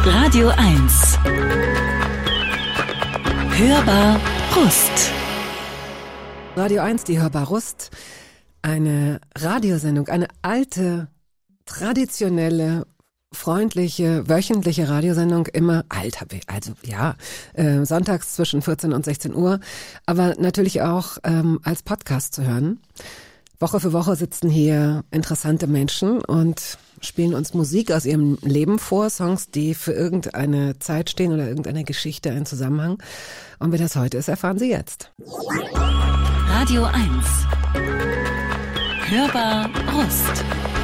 Radio 1. Hörbar Rust. Radio 1, die Hörbar Rust. Eine Radiosendung, eine alte, traditionelle, freundliche, wöchentliche Radiosendung, immer alt, sonntags zwischen 14 und 16 Uhr, aber natürlich auch als Podcast zu hören. Woche für Woche sitzen hier interessante Menschen und spielen uns Musik aus ihrem Leben vor, Songs, die für irgendeine Zeit stehen oder irgendeine Geschichte, einen Zusammenhang. Und wer das heute ist, erfahren Sie jetzt. Radio 1. Hörbar Rust.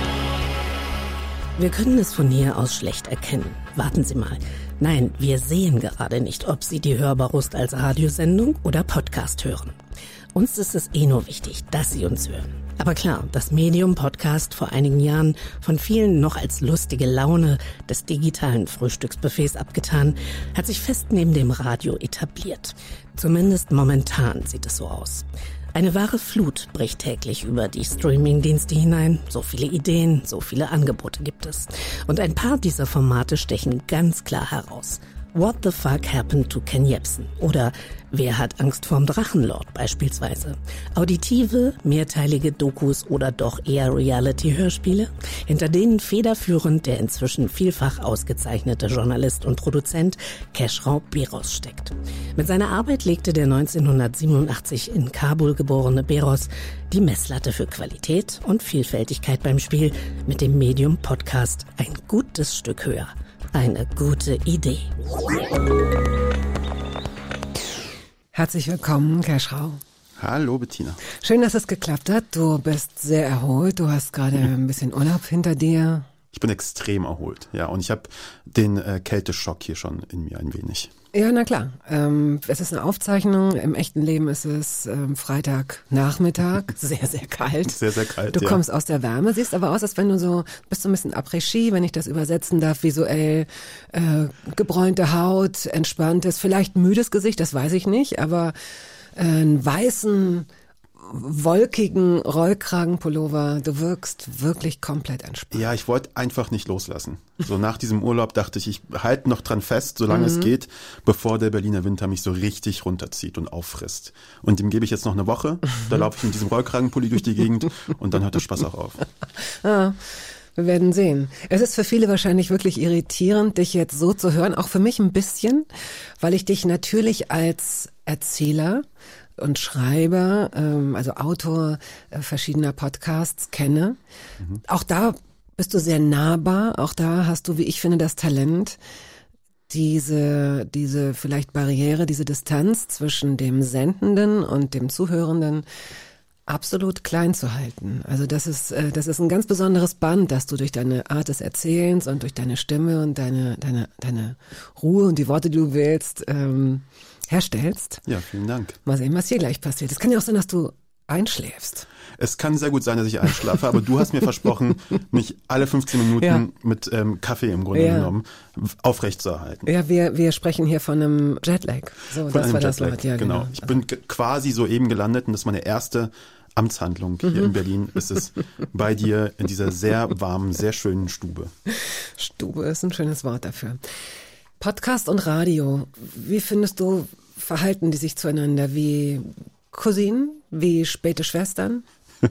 Wir können es von hier aus schlecht erkennen. Warten Sie mal. Nein, wir sehen gerade nicht, ob Sie die Hörbar Rust als Radiosendung oder Podcast hören. Uns ist es nur wichtig, dass Sie uns hören. Aber klar, das Medium Podcast vor einigen Jahren von vielen noch als lustige Laune des digitalen Frühstücksbuffets abgetan, hat sich fest neben dem Radio etabliert. Zumindest momentan sieht es so aus. Eine wahre Flut bricht täglich über die Streaming-Dienste hinein. So viele Ideen, so viele Angebote gibt es. Und ein paar dieser Formate stechen ganz klar heraus. What the fuck happened to Ken Jebsen? Oder Wer hat Angst vorm Drachenlord beispielsweise? Auditive, mehrteilige Dokus oder doch eher Reality-Hörspiele, hinter denen federführend der inzwischen vielfach ausgezeichnete Journalist und Produzent Keschrau Beros steckt. Mit seiner Arbeit legte der 1987 in Kabul geborene Beros die Messlatte für Qualität und Vielfältigkeit beim Spiel mit dem Medium Podcast ein gutes Stück höher. Eine gute Idee. Herzlich willkommen, Keschrau. Hallo, Bettina. Schön, dass es geklappt hat. Du bist sehr erholt. Du hast gerade ein bisschen Urlaub hinter dir. Ich bin extrem erholt, ja. Und ich habe den Kälteschock hier schon in mir ein wenig. Ja, na klar. Es ist eine Aufzeichnung. Im echten Leben ist es Freitagnachmittag. Sehr, sehr kalt. Sehr, sehr kalt, Du kommst aus der Wärme, siehst aber aus, als wenn du bist so ein bisschen Après-Ski, wenn ich das übersetzen darf, visuell. Gebräunte Haut, entspanntes, vielleicht müdes Gesicht, das weiß ich nicht, aber einen weißen, wolkigen Rollkragenpullover. Du wirkst wirklich komplett entspannt. Ja, ich wollte einfach nicht loslassen. So nach diesem Urlaub dachte ich, ich halte noch dran fest, solange es geht, bevor der Berliner Winter mich so richtig runterzieht und auffrisst. Und dem gebe ich jetzt noch eine Woche. Da laufe ich mit diesem Rollkragenpulli durch die Gegend und dann hört der Spaß auch auf. Ah. Wir werden sehen. Es ist für viele wahrscheinlich wirklich irritierend, dich jetzt so zu hören, auch für mich ein bisschen, weil ich dich natürlich als Erzähler und Schreiber, also Autor verschiedener Podcasts kenne. Auch da bist du sehr nahbar, auch da hast du, wie ich finde, das Talent, diese vielleicht Barriere, diese Distanz zwischen dem Sendenden und dem Zuhörenden absolut klein zu halten. Also das ist ein ganz besonderes Band, das du durch deine Art des Erzählens und durch deine Stimme und deine Ruhe und die Worte, die du wählst, herstellst. Ja, vielen Dank. Mal sehen, was hier gleich passiert. Es kann ja auch sein, dass du einschläfst. Es kann sehr gut sein, dass ich einschlafe, aber du hast mir versprochen, mich alle 15 Minuten mit Kaffee im Grunde genommen aufrechtzuerhalten. Ja, wir sprechen hier von einem Jetlag. So, von das einem war das Jetlag, Wort. Ja, genau. Ich bin quasi soeben gelandet und das ist meine erste Amtshandlung hier in Berlin. Ist es bei dir in dieser sehr warmen, sehr schönen Stube. Stube ist ein schönes Wort dafür. Podcast und Radio, wie findest du, verhalten die sich zueinander? Wie Cousinen, wie späte Schwestern?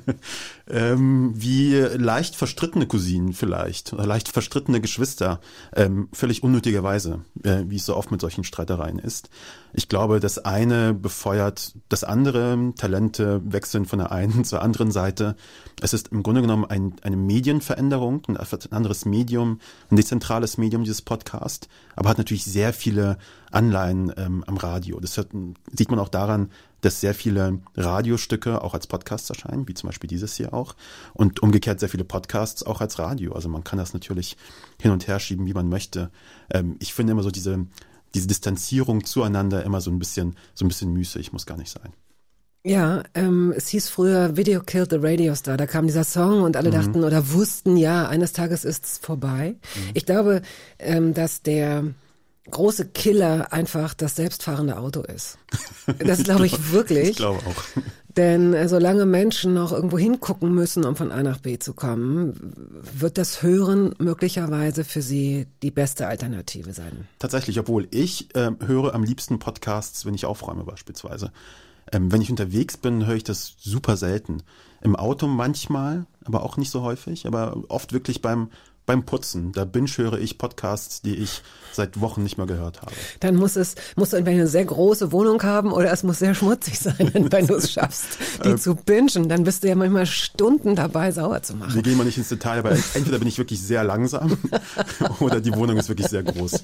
Wie leicht verstrittene Cousinen vielleicht, oder leicht verstrittene Geschwister, völlig unnötigerweise, wie es so oft mit solchen Streitereien ist. Ich glaube, das eine befeuert das andere, Talente wechseln von der einen zur anderen Seite. Es ist im Grunde genommen eine Medienveränderung, ein anderes Medium, ein dezentrales Medium, dieses Podcast, aber hat natürlich sehr viele Anleihen am Radio. Das sieht man auch daran, dass sehr viele Radiostücke auch als Podcasts erscheinen, wie zum Beispiel dieses hier auch. Und umgekehrt sehr viele Podcasts auch als Radio. Also man kann das natürlich hin und her schieben, wie man möchte. Ich finde immer so diese Distanzierung zueinander immer so ein bisschen müßig, muss gar nicht sein. Ja, es hieß früher Video Killed the Radio Star. Da kam dieser Song und alle dachten oder wussten, ja, eines Tages ist's vorbei. Ich glaube, dass große Killer einfach das selbstfahrende Auto ist. Das glaube ich wirklich. Ich glaube auch. Denn solange Menschen noch irgendwo hingucken müssen, um von A nach B zu kommen, wird das Hören möglicherweise für sie die beste Alternative sein. Tatsächlich, obwohl ich höre am liebsten Podcasts, wenn ich aufräume beispielsweise. Wenn ich unterwegs bin, höre ich das super selten. Im Auto manchmal, aber auch nicht so häufig, aber oft wirklich beim Putzen. Da höre ich Podcasts, die ich seit Wochen nicht mehr gehört habe. Dann musst du entweder eine sehr große Wohnung haben oder es muss sehr schmutzig sein, wenn du es schaffst, die zu bingen. Dann bist du ja manchmal Stunden dabei, sauber zu machen. Wir gehen mal nicht ins Detail, aber entweder bin ich wirklich sehr langsam oder die Wohnung ist wirklich sehr groß.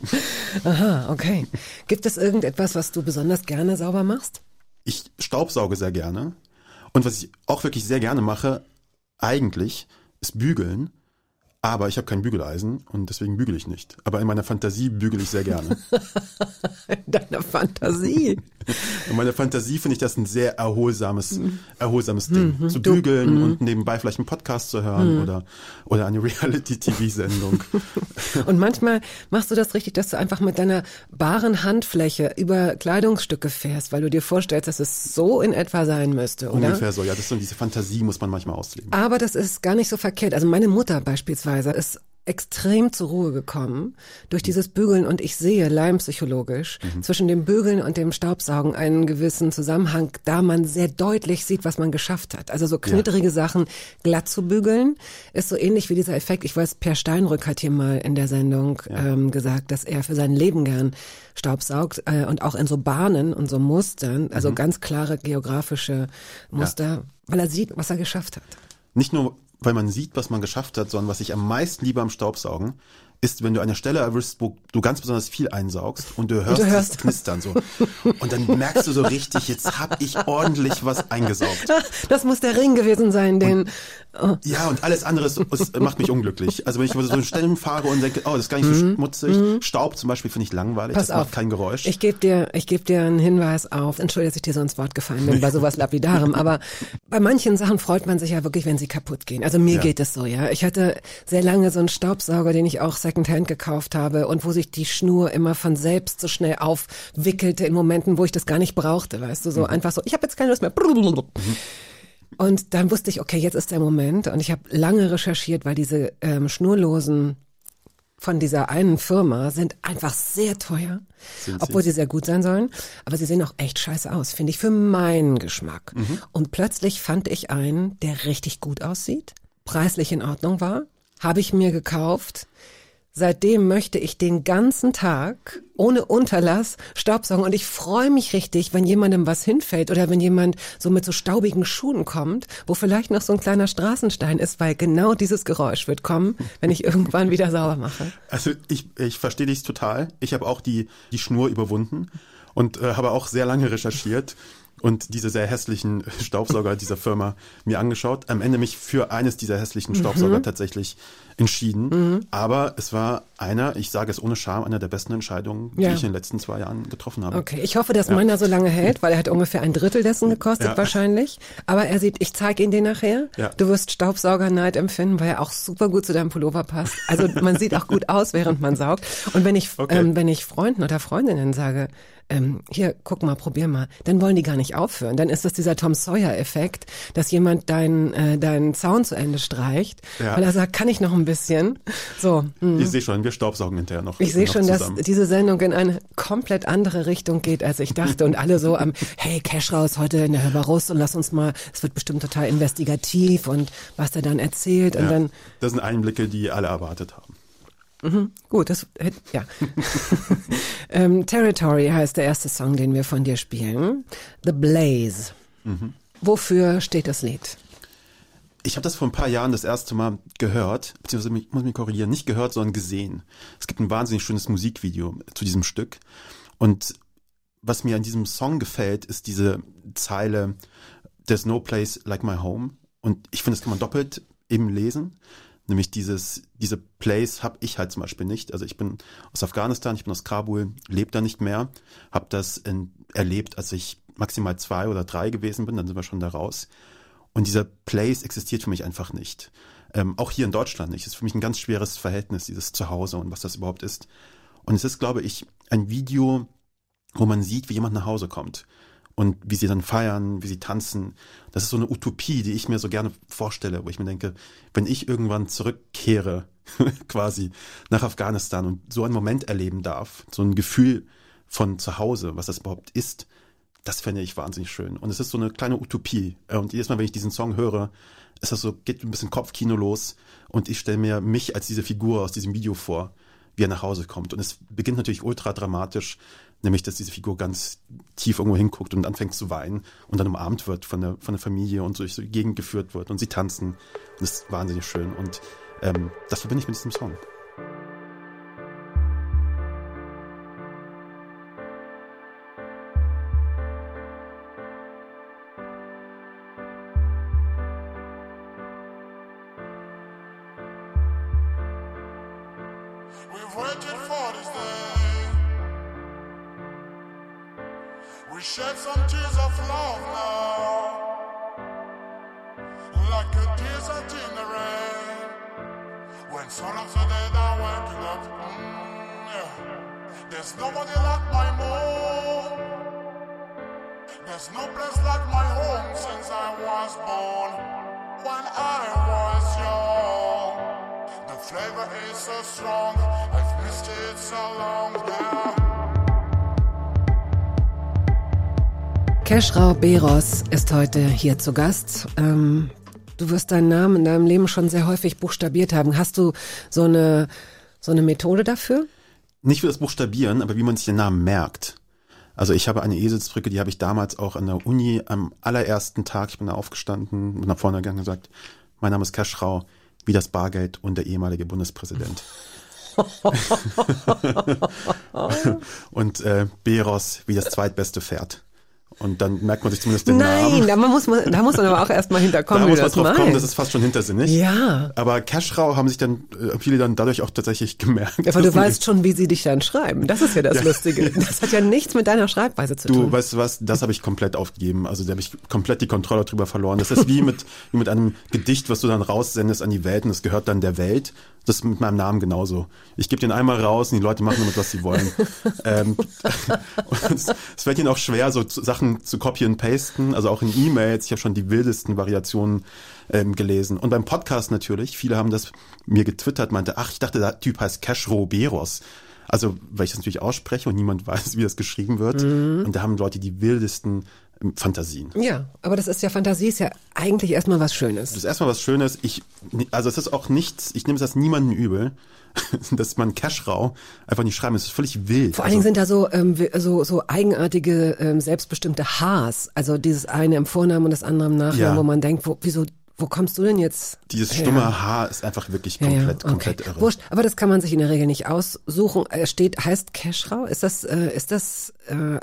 Aha, okay. Gibt es irgendetwas, was du besonders gerne sauber machst? Ich staubsauge sehr gerne. Und was ich auch wirklich sehr gerne mache, eigentlich, ist bügeln. Aber ich habe kein Bügeleisen und deswegen bügele ich nicht. Aber in meiner Fantasie bügele ich sehr gerne. In deiner Fantasie? In meiner Fantasie finde ich das ein sehr erholsames Ding. Zu bügeln und nebenbei vielleicht einen Podcast zu hören oder eine Reality-TV-Sendung. Und manchmal machst du das richtig, dass du einfach mit deiner baren Handfläche über Kleidungsstücke fährst, weil du dir vorstellst, dass es so in etwa sein müsste, oder? Ungefähr so, ja. Das ist so, diese Fantasie muss man manchmal ausleben. Aber das ist gar nicht so verkehrt. Also meine Mutter beispielsweise ist extrem zur Ruhe gekommen durch dieses Bügeln und ich sehe laienpsychologisch zwischen dem Bügeln und dem Staubsaugen einen gewissen Zusammenhang, da man sehr deutlich sieht, was man geschafft hat. Also so knitterige Sachen glatt zu bügeln ist so ähnlich wie dieser Effekt. Ich weiß, Per Steinrück hat hier mal in der Sendung gesagt, dass er für sein Leben gern staubsaugt und auch in so Bahnen und so Mustern, also ganz klare geografische Muster, weil er sieht, was er geschafft hat. Nicht nur weil man sieht, was man geschafft hat, sondern was ich am meisten liebe am Staubsaugen, ist, wenn du eine Stelle erwischst, wo du ganz besonders viel einsaugst und du hörst das Knistern so. Und dann merkst du so richtig, jetzt hab ich ordentlich was eingesaugt. Das muss der Ring gewesen sein, den... Ja, und alles andere macht mich unglücklich. Also wenn ich so Stellen fahre und denke, das ist gar nicht so schmutzig. Staub zum Beispiel finde ich langweilig, Pass das macht kein Geräusch. Ich geb dir einen Hinweis auf, entschuldige, dass ich dir so ins Wort gefallen bin, bei sowas Lapidarem, aber bei manchen Sachen freut man sich ja wirklich, wenn sie kaputt gehen. Also mir geht es so, ja. Ich hatte sehr lange so einen Staubsauger, den ich auch Secondhand gekauft habe und wo sich die Schnur immer von selbst so schnell aufwickelte in Momenten, wo ich das gar nicht brauchte, weißt du, so einfach so, ich habe jetzt keine Lust mehr. Und dann wusste ich, okay, jetzt ist der Moment und ich habe lange recherchiert, weil diese Schnurlosen von dieser einen Firma sind einfach sehr teuer, obwohl sie sehr gut sein sollen, aber sie sehen auch echt scheiße aus, finde ich, für meinen Geschmack. Und plötzlich fand ich einen, der richtig gut aussieht, preislich in Ordnung war, habe ich mir gekauft. Seitdem möchte ich den ganzen Tag ohne Unterlass staubsaugen und ich freue mich richtig, wenn jemandem was hinfällt oder wenn jemand so mit so staubigen Schuhen kommt, wo vielleicht noch so ein kleiner Straßenstein ist, weil genau dieses Geräusch wird kommen, wenn ich irgendwann wieder sauber mache. Also ich verstehe dich total. Ich habe auch die Schnur überwunden und habe auch sehr lange recherchiert und diese sehr hässlichen Staubsauger dieser Firma mir angeschaut. Am Ende mich für eines dieser hässlichen Staubsauger tatsächlich entschieden. Aber es war ich sage es ohne Scham, einer der besten Entscheidungen, die ich in den letzten 2 Jahren getroffen habe. Okay, ich hoffe, dass meiner so lange hält, weil er hat ungefähr 1/3 dessen gekostet wahrscheinlich. Aber ich zeige ihn dir nachher. Ja. Du wirst Staubsaugerneid empfinden, weil er auch super gut zu deinem Pullover passt. Also man sieht auch gut aus, während man saugt. Und wenn ich Freunden oder Freundinnen sage, hier, guck mal, probier mal, dann wollen die gar nicht aufhören. Dann ist das dieser Tom Sawyer-Effekt, dass jemand deinen Zaun zu Ende streicht, weil er sagt, kann ich noch ein bisschen? So. Ich sehe schon, wir staubsaugen hinterher noch. Ich sehe schon, dass diese Sendung in eine komplett andere Richtung geht, als ich dachte. Und alle so hey, Cash raus heute in der Hörbarust und lass uns mal, es wird bestimmt total investigativ und was der dann erzählt. Und dann. Das sind Einblicke, die alle erwartet haben. Gut, Territory heißt der erste Song, den wir von dir spielen. The Blaze. Wofür steht das Lied? Ich habe das vor ein paar Jahren das erste Mal gehört, beziehungsweise ich muss mich korrigieren, nicht gehört, sondern gesehen. Es gibt ein wahnsinnig schönes Musikvideo zu diesem Stück. Und was mir an diesem Song gefällt, ist diese Zeile There's no place like my home. Und ich finde, das kann man doppelt eben lesen. Nämlich diese Place habe ich halt zum Beispiel nicht. Also ich bin aus Afghanistan, ich bin aus Kabul, lebe da nicht mehr. Habe das erlebt, als ich maximal 2 oder 3 gewesen bin, dann sind wir schon da raus. Und dieser Place existiert für mich einfach nicht. Auch hier in Deutschland nicht. Es ist für mich ein ganz schweres Verhältnis, dieses Zuhause und was das überhaupt ist. Und es ist, glaube ich, ein Video, wo man sieht, wie jemand nach Hause kommt und wie sie dann feiern, wie sie tanzen. Das ist so eine Utopie, die ich mir so gerne vorstelle, wo ich mir denke, wenn ich irgendwann zurückkehre, quasi nach Afghanistan und so einen Moment erleben darf, so ein Gefühl von zu Hause, was das überhaupt ist, das fände ich wahnsinnig schön. Und es ist so eine kleine Utopie. Und jedes Mal, wenn ich diesen Song höre, ist das so, geht ein bisschen Kopfkino los und ich stelle mir mich als diese Figur aus diesem Video vor, wie er nach Hause kommt. Und es beginnt natürlich ultra dramatisch, nämlich, dass diese Figur ganz tief irgendwo hinguckt und anfängt zu weinen und dann umarmt wird von der Familie und so durch die Gegend geführt wird und sie tanzen. Und das ist wahnsinnig schön. Und das verbinde ich mit diesem Song. We've waited for this day. We shed some tears of love now, like a desert in the rain. When some of the dead are waking up, yeah. There's nobody like my moon. There's no place like my home since I was born. When I was young, the flavor is so strong. I've missed it so long now. Keschrau Beros ist heute hier zu Gast. Du wirst deinen Namen in deinem Leben schon sehr häufig buchstabiert haben. Hast du so eine Methode dafür? Nicht für das Buchstabieren, aber wie man sich den Namen merkt. Also ich habe eine Eselsbrücke, die habe ich damals auch an der Uni am allerersten Tag, ich bin da aufgestanden, bin nach vorne gegangen und gesagt, mein Name ist Keschrau, wie das Bargeld und der ehemalige Bundespräsident. Und Beros wie das zweitbeste Pferd. Und dann merkt man sich zumindest den Namen. Nein, da muss man aber auch erstmal hinterkommen, da wie muss man das drauf kommen, meint. das ist fast schon hintersinnig. Ja. Aber Keschrau haben sich dann viele dann dadurch auch tatsächlich gemerkt. Aber du weißt schon, wie sie dich dann schreiben. Das ist ja das Lustige. Das hat ja nichts mit deiner Schreibweise zu tun. Du, weißt du was, das habe ich komplett aufgegeben. Also da habe ich komplett die Kontrolle drüber verloren. Das ist wie mit einem Gedicht, was du dann raussendest an die Welt und das gehört dann der Welt. Das ist mit meinem Namen genauso. Ich gebe den einmal raus und die Leute machen damit, was sie wollen. Es fällt ihnen auch schwer, so Sachen zu copy and pasten, also auch in E-Mails. Ich habe schon die wildesten Variationen gelesen. Und beim Podcast natürlich, viele haben das mir getwittert, meinte, ach, ich dachte, der Typ heißt Keschrau Beros. Also, weil ich das natürlich ausspreche und niemand weiß, wie das geschrieben wird. Mhm. Und da haben Leute die wildesten Fantasien. Ja, aber das ist ja, Fantasie ist ja eigentlich erstmal was Schönes. Das ist erstmal was Schönes. Also es ist auch nichts, ich nehme das niemandem übel, dass man Keschrau einfach nicht schreiben. Das ist völlig wild. Vor allen Dingen sind da so eigenartige, selbstbestimmte Hs. Also dieses eine im Vornamen und das andere im Nachnamen, wo man denkt, wo kommst du denn jetzt? Dieses stumme H ist einfach wirklich komplett irre. Wurscht, aber das kann man sich in der Regel nicht aussuchen. Heißt Keschrau? Ist das etwas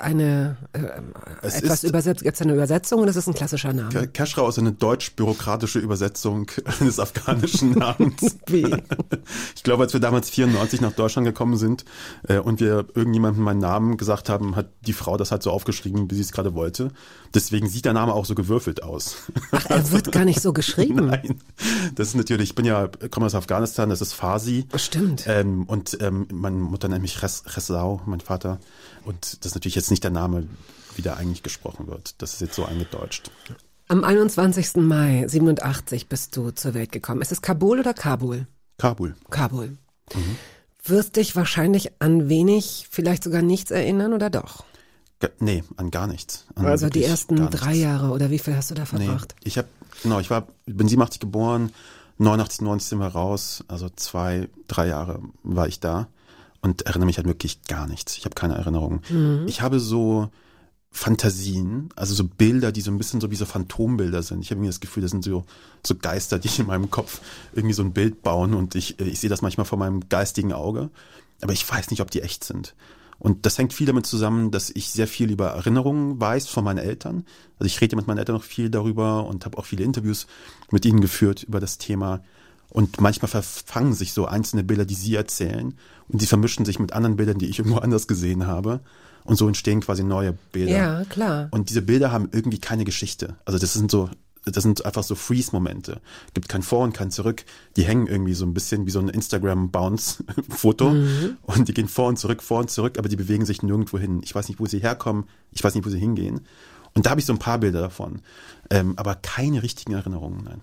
übersetzt? Gibt es eine Übersetzung oder ist das ein klassischer Name? Keschrau ist eine deutsch-bürokratische Übersetzung eines afghanischen Namens. Wie? Ich glaube, als wir damals 94 nach Deutschland gekommen sind und wir irgendjemandem meinen Namen gesagt haben, hat die Frau das halt so aufgeschrieben, wie sie es gerade wollte. Deswegen sieht der Name auch so gewürfelt aus. Ach, er wird gar nicht so geschrieben? Nein, das ist natürlich, ich komme aus Afghanistan, das ist Farsi. Stimmt. Und meine Mutter nennt mich Resau, mein Vater. Und das ist natürlich jetzt nicht der Name, wie der eigentlich gesprochen wird. Das ist jetzt so eingedeutscht. Am 21. Mai 87 bist du zur Welt gekommen. Ist es Kabul oder Kabul? Kabul. Kabul. Mhm. Wirst dich wahrscheinlich an wenig, vielleicht sogar nichts erinnern oder doch? Nee, an gar nichts. Also die ersten 3 Jahre oder wie viel hast du da verbracht? Nee, ich bin 87 geboren, 89, 90 sind wir raus, also 2, 3 Jahre war ich da und erinnere mich halt wirklich gar nichts. Ich habe keine Erinnerung. Mhm. Ich habe so Fantasien, also so Bilder, die so ein bisschen so wie so Phantombilder sind. Ich habe irgendwie das Gefühl, das sind so Geister, die in meinem Kopf irgendwie so ein Bild bauen und ich sehe das manchmal vor meinem geistigen Auge, aber ich weiß nicht, ob die echt sind. Und das hängt viel damit zusammen, dass ich sehr viel über Erinnerungen weiß von meinen Eltern. Also ich rede mit meinen Eltern noch viel darüber und habe auch viele Interviews mit ihnen geführt über das Thema. Und manchmal verfangen sich so einzelne Bilder, die sie erzählen und die vermischen sich mit anderen Bildern, die ich irgendwo anders gesehen habe. Und so entstehen quasi neue Bilder. Ja, klar. Und diese Bilder haben irgendwie keine Geschichte. Also das sind so das sind einfach so Freeze-Momente. Gibt kein Vor und kein Zurück. Die hängen irgendwie so ein bisschen wie so ein Instagram-Bounce-Foto und die gehen vor und zurück, aber die bewegen sich nirgendwo hin. Ich weiß nicht, wo sie herkommen, ich weiß nicht, wo sie hingehen. Und da habe ich so ein paar Bilder davon, aber keine richtigen Erinnerungen, nein.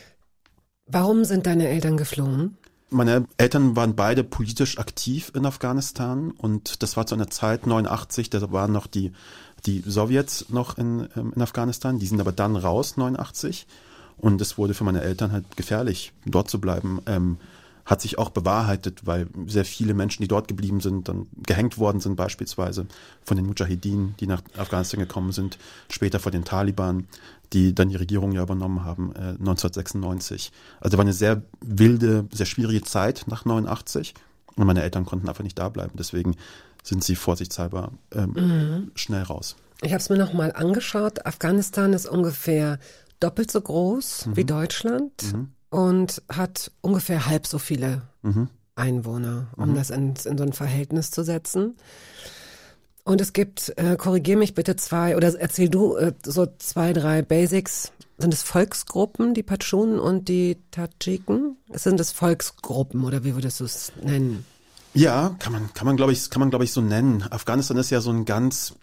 Warum sind deine Eltern geflohen? Meine Eltern waren beide politisch aktiv in Afghanistan und das war zu einer Zeit 89, da waren noch die Sowjets noch in Afghanistan, die sind aber dann raus 89 und es wurde für meine Eltern halt gefährlich, dort zu bleiben. Hat sich auch bewahrheitet, weil sehr viele Menschen, die dort geblieben sind, dann gehängt worden sind beispielsweise von den Mujahedin, die nach Afghanistan gekommen sind, später von den Taliban, die dann die Regierung ja übernommen haben 1996. Also war eine sehr wilde, sehr schwierige Zeit nach 89 und meine Eltern konnten einfach nicht da bleiben. Deswegen sind sie vorsichtshalber schnell raus. Ich habe es mir nochmal angeschaut. Afghanistan ist ungefähr doppelt so groß wie Deutschland. Und hat ungefähr halb so viele Einwohner, um das in so ein Verhältnis zu setzen. Und es gibt, korrigier mich bitte erzähl du so 2, 3 Basics. Sind es Volksgruppen, die Patschunen und die Tadschiken? Sind es Volksgruppen oder wie würdest du es nennen? Ja, kann man glaube ich so nennen. Afghanistan ist ja so ein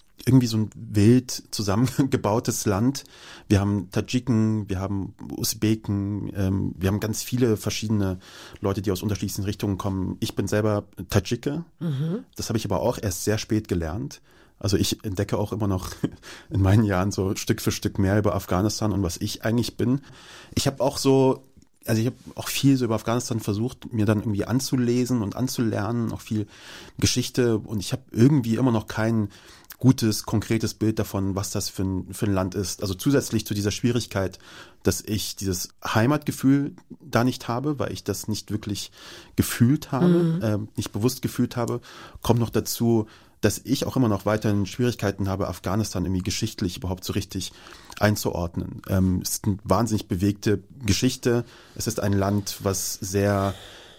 wild zusammengebautes Land. Wir haben Tadschiken, wir haben Usbeken, wir haben ganz viele verschiedene Leute, die aus unterschiedlichen Richtungen kommen. Ich bin selber Tadschike. Das habe ich aber auch erst sehr spät gelernt. Also ich entdecke auch immer noch in meinen Jahren so Stück für Stück mehr über Afghanistan und was ich eigentlich bin. Ich habe auch viel so über Afghanistan versucht, mir dann irgendwie anzulesen und anzulernen, auch viel Geschichte und ich habe irgendwie immer noch kein gutes, konkretes Bild davon, was das für ein Land ist. Also zusätzlich zu dieser Schwierigkeit, dass ich dieses Heimatgefühl da nicht habe, weil ich das nicht wirklich gefühlt habe, nicht bewusst gefühlt habe, kommt noch dazu, dass ich auch immer noch weiterhin Schwierigkeiten habe, Afghanistan irgendwie geschichtlich überhaupt so richtig einzuordnen. Es ist eine wahnsinnig bewegte Geschichte. Es ist ein Land, was sehr,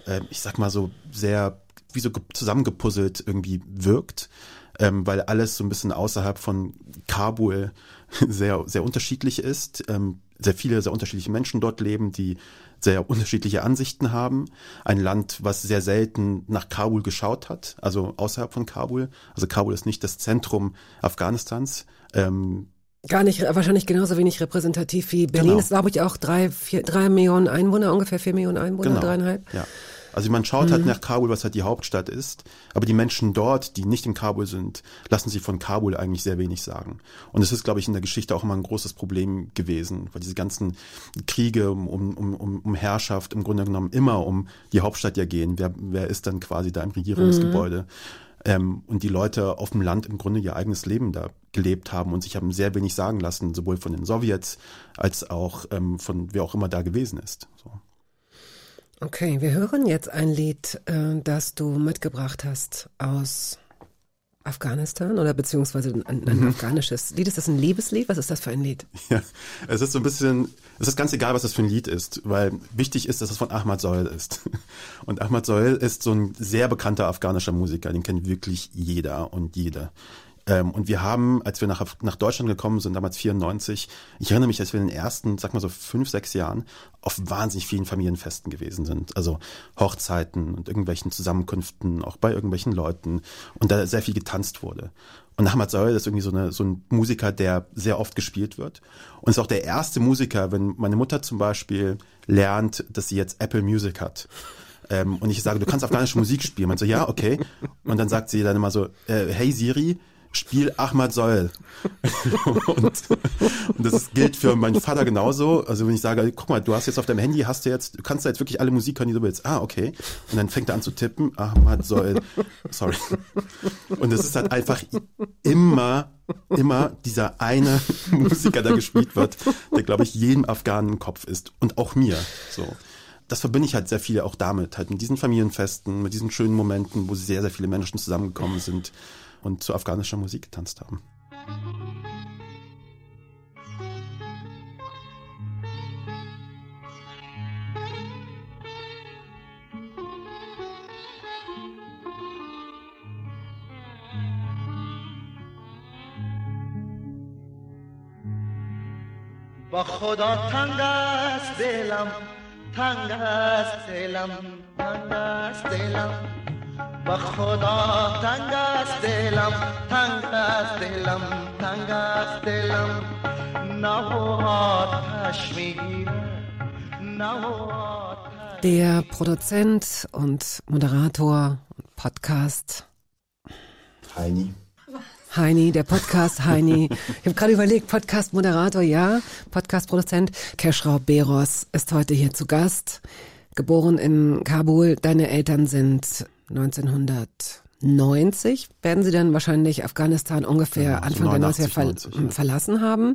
sehr wie so zusammengepuzzelt irgendwie wirkt, weil alles so ein bisschen außerhalb von Kabul sehr, sehr unterschiedlich ist. Sehr viele, sehr unterschiedliche Menschen dort leben, die sehr unterschiedliche Ansichten haben. Ein Land, was sehr selten nach Kabul geschaut hat, also außerhalb von Kabul. Also Kabul ist nicht das Zentrum Afghanistans. Gar nicht, wahrscheinlich genauso wenig repräsentativ wie Berlin. Es glaube ich auch 3 Millionen Einwohner, ungefähr 4 Millionen Einwohner, 3,5. Ja. Also man schaut halt nach Kabul, was halt die Hauptstadt ist, aber die Menschen dort, die nicht in Kabul sind, lassen sich von Kabul eigentlich sehr wenig sagen. Und es ist, glaube ich, in der Geschichte auch immer ein großes Problem gewesen, weil diese ganzen Kriege um Herrschaft im Grunde genommen immer um die Hauptstadt ja gehen. Wer ist dann quasi da im Regierungsgebäude? Und die Leute auf dem Land im Grunde ihr eigenes Leben da gelebt haben und sich haben sehr wenig sagen lassen, sowohl von den Sowjets als auch von wer auch immer da gewesen ist. So. Okay, wir hören jetzt ein Lied, das du mitgebracht hast aus Afghanistan oder beziehungsweise ein afghanisches Lied. Ist das ein Liebeslied? Was ist das für ein Lied? Ja, es ist ganz egal, was das für ein Lied ist, weil wichtig ist, dass es von Ahmad Sohail ist. Und Ahmad Sohail ist so ein sehr bekannter afghanischer Musiker, den kennt wirklich jeder und jede. Und wir haben, als wir nach Deutschland gekommen sind, damals 94, ich erinnere mich, dass wir in den ersten, 5, 6 Jahren auf wahnsinnig vielen Familienfesten gewesen sind. Also Hochzeiten und irgendwelchen Zusammenkünften, auch bei irgendwelchen Leuten. Und da sehr viel getanzt wurde. Und Ahmad Sohail ist irgendwie so ein Musiker, der sehr oft gespielt wird. Und ist auch der erste Musiker, wenn meine Mutter zum Beispiel lernt, dass sie jetzt Apple Music hat. Und ich sage, du kannst afghanische Musik spielen. Man so, ja, okay. Und dann sagt sie dann immer so, hey Siri, Spiel Ahmad Sohail. und das gilt für meinen Vater genauso. Also wenn ich sage, guck mal, du hast jetzt auf deinem Handy, du kannst da jetzt wirklich alle Musik hören, die du willst. Ah, okay. Und dann fängt er an zu tippen, Ahmad Sohail. Sorry. Und es ist halt einfach immer dieser eine Musiker, der gespielt wird, der, glaube ich, jedem Afghanen im Kopf ist. Und auch mir. So. Das verbinde ich halt sehr viel auch damit, halt mit diesen Familienfesten, mit diesen schönen Momenten, wo sehr, sehr viele Menschen zusammengekommen sind und zu afghanischer Musik getanzt haben. با خدا تنگ است دلم تنگ است دلم تنگ است دلم با خدا تنگ است دلم تنگ است دلم تنگ است دلم نواتش میگیره نواتش. Der Produzent und Moderator und Podcast Heini, der Podcast Heini. Ich habe gerade überlegt, Podcast-Moderator, ja, Podcast-Produzent. Keschrau Beros ist heute hier zu Gast. Geboren in Kabul. Deine Eltern sind 1990. Werden sie dann wahrscheinlich Afghanistan ungefähr Anfang der 90er verlassen haben.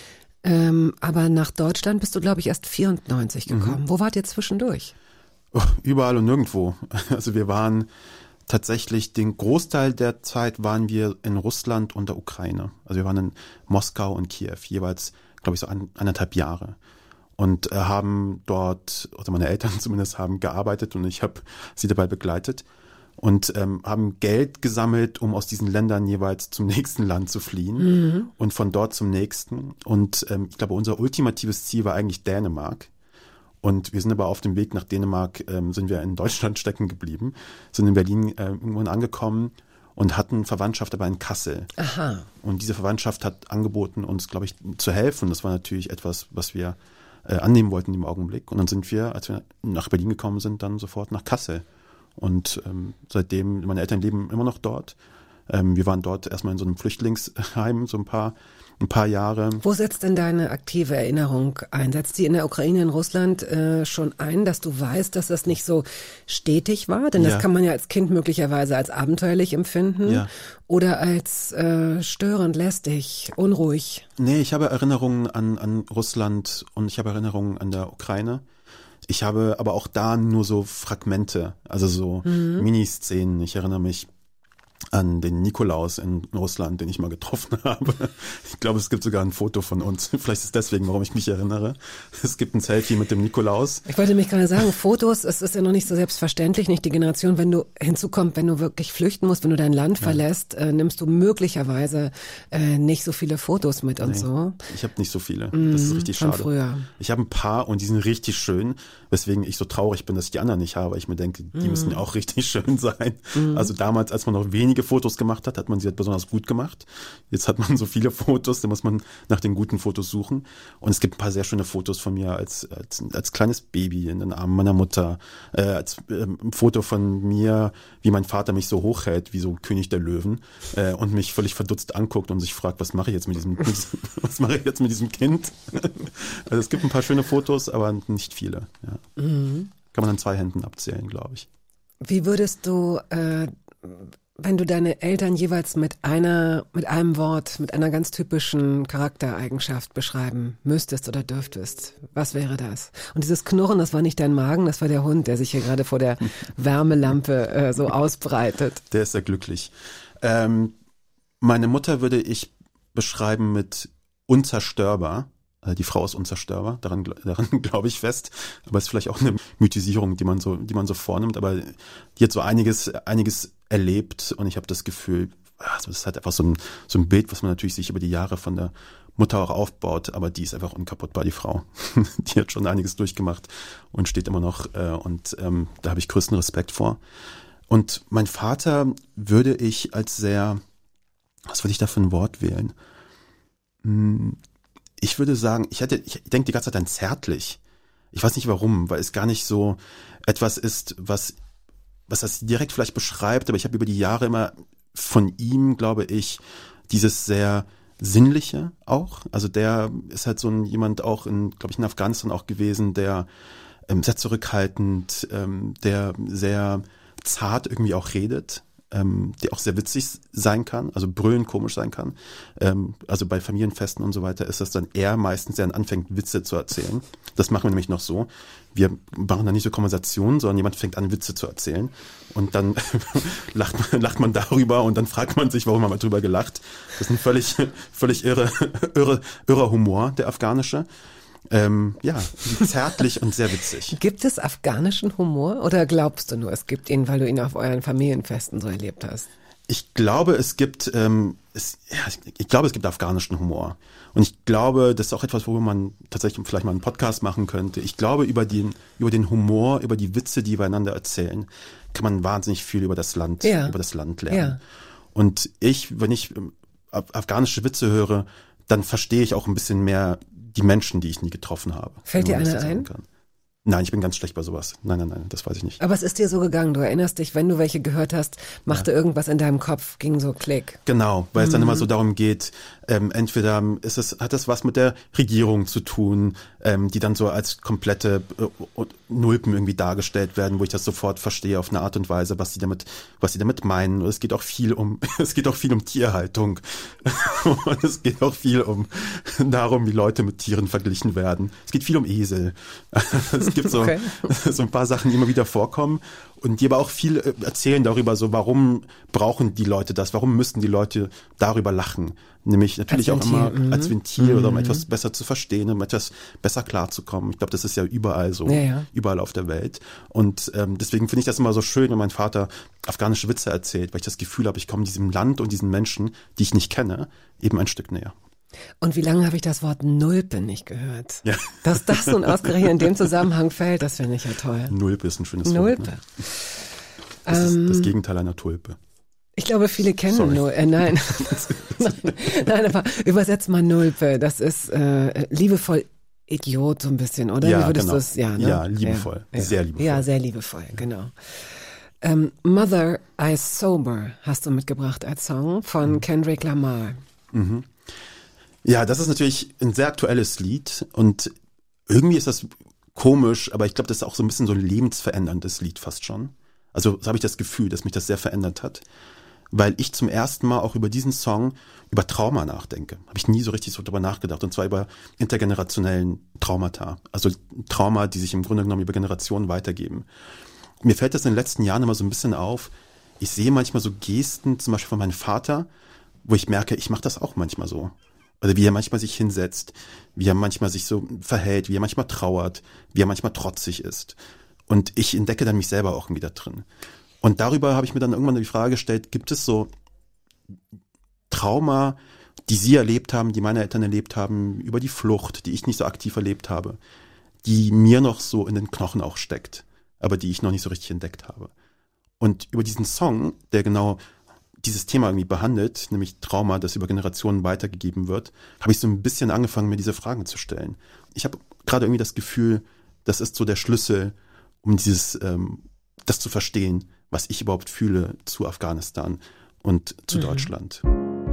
Aber nach Deutschland bist du, glaube ich, erst 94 gekommen. Wo wart ihr zwischendurch? Oh, überall und nirgendwo. Also wir waren tatsächlich, den Großteil der Zeit waren wir in Russland und der Ukraine. Also wir waren in Moskau und Kiew, jeweils, glaube ich, so 1,5 Jahre. Und haben dort, also meine Eltern zumindest, haben gearbeitet und ich habe sie dabei begleitet und haben Geld gesammelt, um aus diesen Ländern jeweils zum nächsten Land zu fliehen und von dort zum nächsten. Und ich glaube, unser ultimatives Ziel war eigentlich Dänemark. Und wir sind aber auf dem Weg nach Dänemark, sind wir in Deutschland stecken geblieben, sind in Berlin irgendwann angekommen und hatten Verwandtschaft aber in Kassel. Aha. Und diese Verwandtschaft hat angeboten, uns, glaube ich, zu helfen. Das war natürlich etwas, was wir annehmen wollten im Augenblick. Und dann sind wir, als wir nach Berlin gekommen sind, dann sofort nach Kassel. Und seitdem, meine Eltern leben immer noch dort. Wir waren dort erstmal in so einem Flüchtlingsheim, so ein paar Jahre. Wo setzt denn deine aktive Erinnerung ein? Setzt die in der Ukraine, in Russland schon ein, dass du weißt, dass das nicht so stetig war? Denn das kann man ja als Kind möglicherweise als abenteuerlich empfinden oder als störend, lästig, unruhig. Nee, ich habe Erinnerungen an Russland und ich habe Erinnerungen an der Ukraine. Ich habe aber auch da nur so Fragmente, also so Miniszenen. Ich erinnere mich an den Nikolaus in Russland, den ich mal getroffen habe. Ich glaube, es gibt sogar ein Foto von uns. Vielleicht ist es deswegen, warum ich mich erinnere. Es gibt ein Selfie mit dem Nikolaus. Ich wollte mich gerade sagen, Fotos, es ist ja noch nicht so selbstverständlich, nicht die Generation, wenn du hinzukommst, wenn du wirklich flüchten musst, wenn du dein Land verlässt, nimmst du möglicherweise nicht so viele Fotos mit und so. Ich habe nicht so viele. Das ist richtig schade. Von früher. Ich habe ein paar und die sind richtig schön, weswegen ich so traurig bin, dass ich die anderen nicht habe. Ich mir denke, die müssen ja auch richtig schön sein. Also damals, als man noch wenige Fotos gemacht hat man sie halt besonders gut gemacht. Jetzt hat man so viele Fotos, da muss man nach den guten Fotos suchen. Und es gibt ein paar sehr schöne Fotos von mir als kleines Baby in den Armen meiner Mutter. Als ein Foto von mir, wie mein Vater mich so hochhält, wie so König der Löwen, und mich völlig verdutzt anguckt und sich fragt, was mache ich jetzt mit diesem Kind? Also es gibt ein paar schöne Fotos, aber nicht viele. Ja. Kann man an 2 Händen abzählen, glaube ich. Wie würdest du wenn du deine Eltern jeweils mit einem Wort, mit einer ganz typischen Charaktereigenschaft beschreiben müsstest oder dürftest, was wäre das? Und dieses Knurren, das war nicht dein Magen, das war der Hund, der sich hier gerade vor der Wärmelampe so ausbreitet. Der ist sehr glücklich. Meine Mutter würde ich beschreiben mit unzerstörbar. Die Frau ist unzerstörbar, daran glaube ich fest. Aber es ist vielleicht auch eine Mythisierung, die man so vornimmt. Aber die hat so einiges erlebt und ich habe das Gefühl, also das ist halt einfach so ein Bild, was man natürlich sich über die Jahre von der Mutter auch aufbaut, aber die ist einfach unkaputtbar, die Frau. Die hat schon einiges durchgemacht und steht immer noch und da habe ich größten Respekt vor. Und mein Vater würde ich als sehr, was würde ich da für ein Wort wählen? Ich würde sagen, ich denke die ganze Zeit an zärtlich. Ich weiß nicht warum, weil es gar nicht so etwas ist, was das direkt vielleicht beschreibt, aber ich habe über die Jahre immer von ihm, glaube ich, dieses sehr Sinnliche auch. Also der ist halt so jemand auch in Afghanistan auch gewesen, der sehr zurückhaltend, der sehr zart irgendwie auch redet, der auch sehr witzig sein kann, also brüllend komisch sein kann. Also bei Familienfesten und so weiter ist das dann er meistens, der dann anfängt, Witze zu erzählen. Das machen wir nämlich noch so. Wir machen dann nicht so Konversationen, sondern jemand fängt an, Witze zu erzählen. Und dann lacht man darüber und dann fragt man sich, warum haben wir drüber gelacht. Das ist ein völlig irrer Humor, der afghanische. Zärtlich und sehr witzig. Gibt es afghanischen Humor oder glaubst du nur, es gibt ihn, weil du ihn auf euren Familienfesten so erlebt hast? Ich glaube, es gibt ich glaube, es gibt afghanischen Humor. Und ich glaube, das ist auch etwas, worüber man tatsächlich vielleicht mal einen Podcast machen könnte. Ich glaube, über den Humor, über die Witze, die wir einander erzählen, kann man wahnsinnig viel über das Land lernen. Ja. Und wenn ich afghanische Witze höre, dann verstehe ich auch ein bisschen mehr die Menschen, die ich nie getroffen habe. Fällt dir einer ein? Nein, ich bin ganz schlecht bei sowas. Nein, das weiß ich nicht. Aber es ist dir so gegangen, du erinnerst dich, wenn du welche gehört hast, machte irgendwas in deinem Kopf, ging so Klick. Genau, weil es dann immer so darum geht, entweder hat das was mit der Regierung zu tun, die dann so als komplette Nulpen irgendwie dargestellt werden, wo ich das sofort verstehe auf eine Art und Weise, was sie damit meinen. Und es geht auch viel um Tierhaltung. Und es geht auch viel darum, wie Leute mit Tieren verglichen werden. Es geht viel um Esel. Es gibt so ein paar Sachen, die immer wieder vorkommen und die aber auch viel erzählen darüber, so warum brauchen die Leute das, warum müssten die Leute darüber lachen. Nämlich natürlich auch immer als Ventil oder um etwas besser zu verstehen, um etwas besser klarzukommen. Ich glaube, das ist ja überall so, überall auf der Welt. Und deswegen finde ich das immer so schön, wenn mein Vater afghanische Witze erzählt, weil ich das Gefühl habe, ich komme diesem Land und diesen Menschen, die ich nicht kenne, eben ein Stück näher. Und wie lange habe ich das Wort Nulpe nicht gehört? Ja. Dass das nun ausgerechnet in dem Zusammenhang fällt, das finde ich ja toll. Nulpe ist ein schönes Wort. Ne? Das ist das Gegenteil einer Tulpe. Ich glaube, viele kennen Nulpe. Nein, aber übersetzt mal Nulpe. Das ist liebevoll Idiot so ein bisschen, oder? Ja, wie würdest genau. du es? Ja, ne? Ja, liebevoll. Ja. Sehr liebevoll. Ja, sehr liebevoll, genau. Mother, I Sober hast du mitgebracht als Song von Kendrick Lamar. Mhm. Ja, das ist natürlich ein sehr aktuelles Lied und irgendwie ist das komisch, aber ich glaube, das ist auch so ein bisschen so ein lebensveränderndes Lied fast schon. Also so habe ich das Gefühl, dass mich das sehr verändert hat, weil ich zum ersten Mal auch über diesen Song über Trauma nachdenke. Habe ich nie so richtig so drüber nachgedacht und zwar über intergenerationellen Traumata, also Trauma, die sich im Grunde genommen über Generationen weitergeben. Mir fällt das in den letzten Jahren immer so ein bisschen auf. Ich sehe manchmal so Gesten, zum Beispiel von meinem Vater, wo ich merke, ich mache das auch manchmal so. Oder wie er manchmal sich hinsetzt, wie er manchmal sich so verhält, wie er manchmal trauert, wie er manchmal trotzig ist. Und ich entdecke dann mich selber auch irgendwie da drin. Und darüber habe ich mir dann irgendwann die Frage gestellt, gibt es so Trauma, die Sie erlebt haben, die meine Eltern erlebt haben, über die Flucht, die ich nicht so aktiv erlebt habe, die mir noch so in den Knochen auch steckt, aber die ich noch nicht so richtig entdeckt habe. Und über diesen Song, der genau dieses Thema irgendwie behandelt, nämlich Trauma, das über Generationen weitergegeben wird, habe ich so ein bisschen angefangen, mir diese Fragen zu stellen. Ich habe gerade irgendwie das Gefühl, das ist so der Schlüssel, um das zu verstehen, was ich überhaupt fühle zu Afghanistan und zu Deutschland.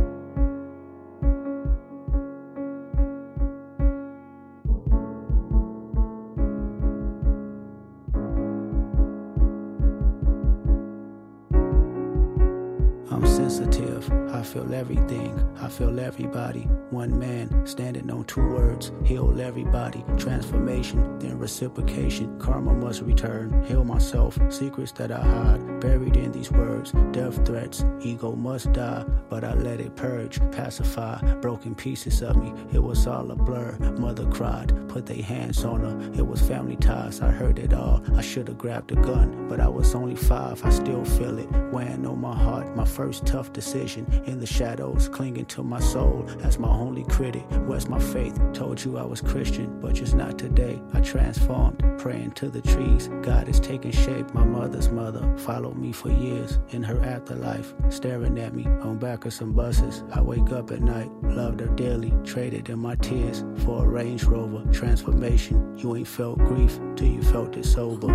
I feel everything, I feel everybody. One man standing on two words, heal everybody. Transformation, then reciprocation. Karma must return, heal myself. Secrets that I hide, buried in these words. Death threats, ego must die, but I let it purge, pacify. Broken pieces of me, it was all a blur. Mother cried, put their hands on her. It was family ties, I heard it all. I should have grabbed a gun, but I was only 5. I still feel it, weighing on my heart. My first tough decision. In the shadows, clinging to my soul as my only critic. Where's my faith? Told you I was Christian, but just not today. I transformed, praying to the trees. God is taking shape. My mother's mother followed me for years in her afterlife, staring at me on back of some buses. I wake up at night, loved her dearly, traded in my tears for a Range Rover. Transformation, you ain't felt grief till you felt it sober.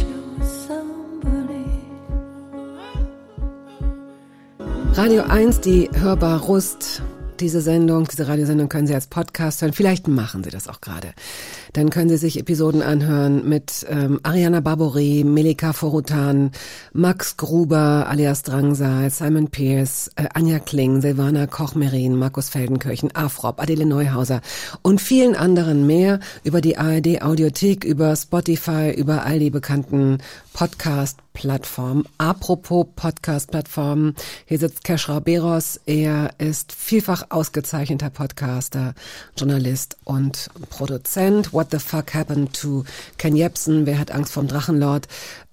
Radio 1, die Hörbar Rust, diese Radiosendung können Sie als Podcast hören. Vielleicht machen Sie das auch gerade. Dann können Sie sich Episoden anhören mit Ariana Barbouri, Melika Forutan, Max Gruber alias Drangsal, Simon Pierce, Anja Kling, Silvana Koch-Merin, Markus Feldenkirchen, Afrop, Adele Neuhauser und vielen anderen mehr über die ARD Audiothek, über Spotify, über all die bekannten Podcast-Plattformen. Apropos Podcast-Plattformen, hier sitzt Keshra Beros. Er ist vielfach ausgezeichneter Podcaster, Journalist und Produzent. What the Fuck Happened to Ken Jebsen? Wer hat Angst vorm Drachenlord?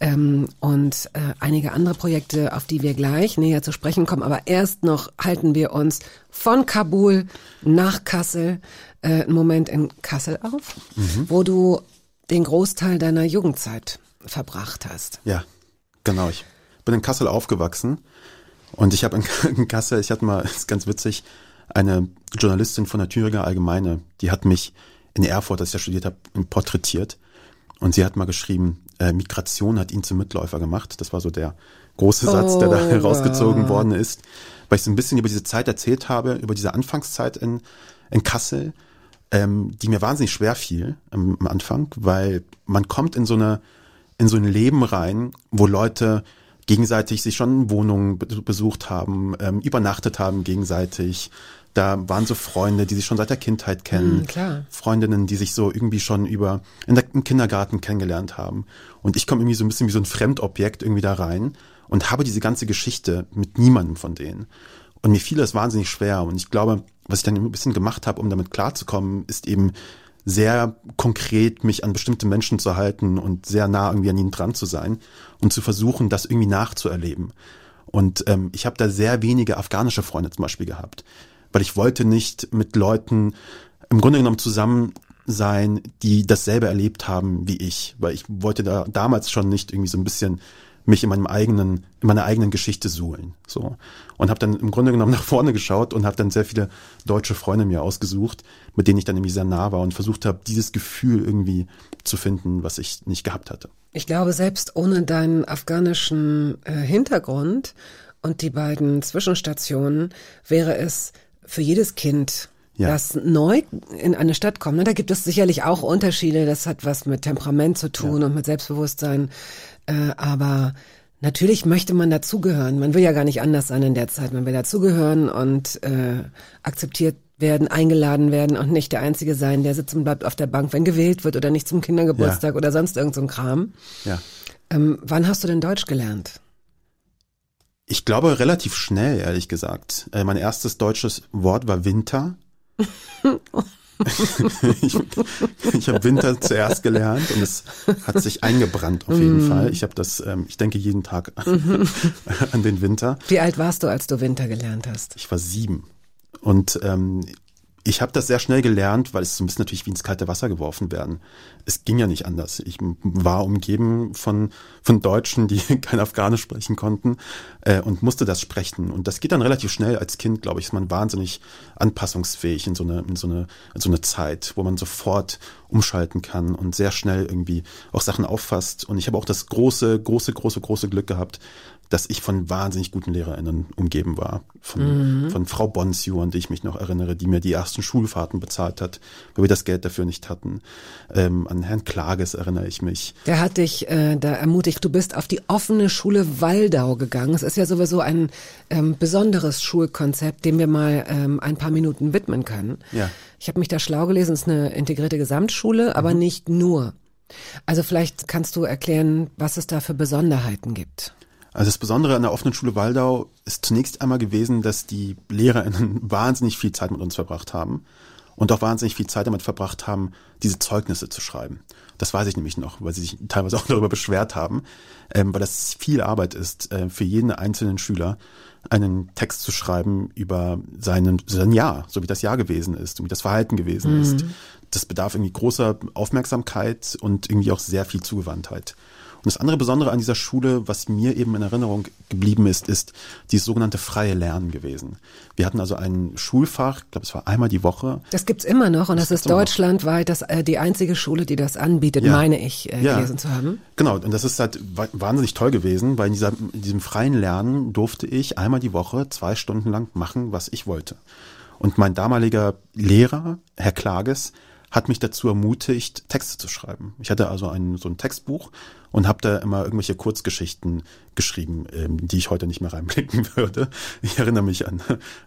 Und einige andere Projekte, auf die wir gleich näher zu sprechen kommen. Aber erst noch halten wir uns von Kabul nach Kassel, einen Moment in Kassel auf, wo du den Großteil deiner Jugendzeit verbracht hast. Ja, genau. Ich bin in Kassel aufgewachsen und ich habe in Kassel, ich hatte mal, das ist ganz witzig, eine Journalistin von der Thüringer Allgemeine, die hat mich in Erfurt, als ich da studiert habe, porträtiert und sie hat mal geschrieben, Migration hat ihn zum Mitläufer gemacht. Das war so der große Satz, der da herausgezogen worden ist, weil ich so ein bisschen über diese Zeit erzählt habe, über diese Anfangszeit in Kassel, die mir wahnsinnig schwer fiel am Anfang, weil man kommt in so ein Leben rein, wo Leute gegenseitig sich schon Wohnungen besucht haben, übernachtet haben gegenseitig. Da waren so Freunde, die sich schon seit der Kindheit kennen. Klar. Freundinnen, die sich so irgendwie schon im Kindergarten kennengelernt haben. Und ich komme irgendwie so ein bisschen wie so ein Fremdobjekt irgendwie da rein und habe diese ganze Geschichte mit niemandem von denen. Und mir fiel das wahnsinnig schwer. Und ich glaube, was ich dann ein bisschen gemacht habe, um damit klarzukommen, ist eben sehr konkret mich an bestimmte Menschen zu halten und sehr nah irgendwie an ihnen dran zu sein und zu versuchen, das irgendwie nachzuerleben. Und ich habe da sehr wenige afghanische Freunde zum Beispiel gehabt, weil ich wollte nicht mit Leuten im Grunde genommen zusammen sein, die dasselbe erlebt haben wie ich, weil ich wollte da damals schon nicht irgendwie so ein bisschen mich in meiner eigenen Geschichte suhlen, so. Und habe dann im Grunde genommen nach vorne geschaut und habe dann sehr viele deutsche Freunde mir ausgesucht, mit denen ich dann irgendwie sehr nah war und versucht habe, dieses Gefühl irgendwie zu finden, was ich nicht gehabt hatte. Ich glaube, selbst ohne deinen afghanischen Hintergrund und die beiden Zwischenstationen wäre es für jedes Kind, das neu in eine Stadt kommt, ne, da gibt es sicherlich auch Unterschiede, das hat was mit Temperament zu tun und mit Selbstbewusstsein, aber natürlich möchte man dazugehören. Man will ja gar nicht anders sein in der Zeit. Man will dazugehören und akzeptiert werden, eingeladen werden und nicht der Einzige sein, der sitzen bleibt auf der Bank, wenn gewählt wird oder nicht zum Kindergeburtstag oder sonst irgend so ein Kram. Ja. Wann hast du denn Deutsch gelernt? Ich glaube relativ schnell, ehrlich gesagt. Mein erstes deutsches Wort war Winter. Ich habe Winter zuerst gelernt und es hat sich eingebrannt auf jeden Fall. Ich habe das, ich denke jeden Tag an den Winter. Wie alt warst du, als du Winter gelernt hast? Ich war 7 und ich habe das sehr schnell gelernt, weil es so ein bisschen natürlich wie ins kalte Wasser geworfen werden. Es ging ja nicht anders. Ich war umgeben von Deutschen, die kein Afghanisch sprechen konnten und musste das sprechen. Und das geht dann relativ schnell. Als Kind, glaube ich, ist man wahnsinnig anpassungsfähig in so eine Zeit, wo man sofort umschalten kann und sehr schnell irgendwie auch Sachen auffasst. Und ich habe auch das große Glück gehabt, dass ich von wahnsinnig guten LehrerInnen umgeben war. Von Frau Bonsiu, an die ich mich noch erinnere, die mir die ersten Schulfahrten bezahlt hat, weil wir das Geld dafür nicht hatten. An Herrn Klages erinnere ich mich. Der hat dich da ermutigt, du bist auf die offene Schule Waldau gegangen. Es ist ja sowieso ein besonderes Schulkonzept, dem wir mal ein paar Minuten widmen können. Ja. Ich habe mich da schlau gelesen, es ist eine integrierte Gesamtschule, aber nicht nur. Also vielleicht kannst du erklären, was es da für Besonderheiten gibt. Also das Besondere an der offenen Schule Waldau ist zunächst einmal gewesen, dass die LehrerInnen wahnsinnig viel Zeit mit uns verbracht haben und auch wahnsinnig viel Zeit damit verbracht haben, diese Zeugnisse zu schreiben. Das weiß ich nämlich noch, weil sie sich teilweise auch darüber beschwert haben, weil das viel Arbeit ist, für jeden einzelnen Schüler einen Text zu schreiben über sein Jahr, so wie das Jahr gewesen ist und wie das Verhalten gewesen ist. Das bedarf irgendwie großer Aufmerksamkeit und irgendwie auch sehr viel Zugewandtheit. Und das andere Besondere an dieser Schule, was mir eben in Erinnerung geblieben ist dieses sogenannte freie Lernen gewesen. Wir hatten also ein Schulfach, ich glaube, es war einmal die Woche. Das gibt's immer noch und das ist deutschlandweit die einzige Schule, die das anbietet, meine ich, gelesen zu haben. Genau, und das ist halt wahnsinnig toll gewesen, weil in diesem freien Lernen durfte ich einmal die Woche 2 Stunden lang machen, was ich wollte. Und mein damaliger Lehrer, Herr Klages, hat mich dazu ermutigt, Texte zu schreiben. Ich hatte also so ein Textbuch und habe da immer irgendwelche Kurzgeschichten geschrieben, die ich heute nicht mehr reinblicken würde. Ich erinnere mich an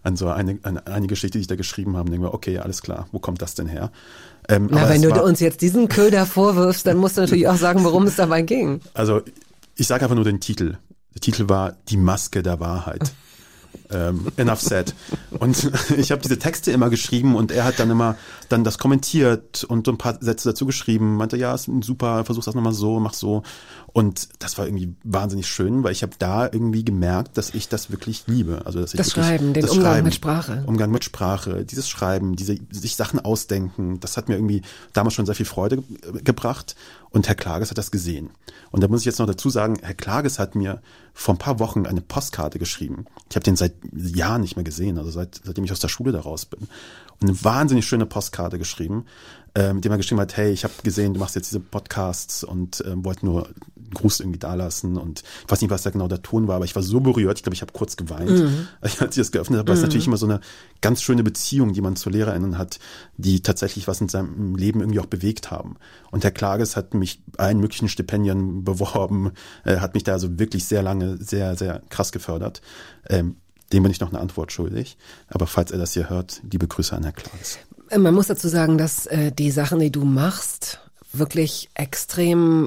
eine Geschichte, die ich da geschrieben habe und denke mir, okay, alles klar, wo kommt das denn her? Na, wenn du uns jetzt diesen Köder vorwirfst, dann musst du natürlich auch sagen, worum es dabei ging. Also ich sage einfach nur den Titel. Der Titel war Die Maske der Wahrheit. enough said. Und ich habe diese Texte immer geschrieben und er hat dann immer das kommentiert und so ein paar Sätze dazu geschrieben, meinte, ja, ist super, versuch das nochmal so, mach so. Und das war irgendwie wahnsinnig schön, weil ich habe da irgendwie gemerkt, dass ich das wirklich liebe. Also dass ich das wirklich, Schreiben, den Umgang mit Sprache. Umgang mit Sprache, dieses Schreiben, sich Sachen ausdenken, das hat mir irgendwie damals schon sehr viel Freude gebracht. Und Herr Klages hat das gesehen. Und da muss ich jetzt noch dazu sagen, Herr Klages hat mir vor ein paar Wochen eine Postkarte geschrieben. Ich habe den seit Jahren nicht mehr gesehen, also seitdem ich aus der Schule da raus bin. Und eine wahnsinnig schöne Postkarte geschrieben, mit dem er geschrieben hat, hey, ich habe gesehen, du machst jetzt diese Podcasts und wollte nur einen Gruß irgendwie dalassen. Und ich weiß nicht, was da genau der Ton war, aber ich war so berührt, ich glaube, ich habe kurz geweint, als ich das geöffnet habe. Aber es ist natürlich immer so eine ganz schöne Beziehung, die man zu LehrerInnen hat, die tatsächlich was in seinem Leben irgendwie auch bewegt haben. Und Herr Klages hat mich allen möglichen Stipendien beworben, hat mich da also wirklich sehr lange, sehr, sehr krass gefördert. Dem bin ich noch eine Antwort schuldig. Aber falls er das hier hört, liebe Grüße an Herr Klages. Man muss dazu sagen, dass die Sachen, die du machst, wirklich extrem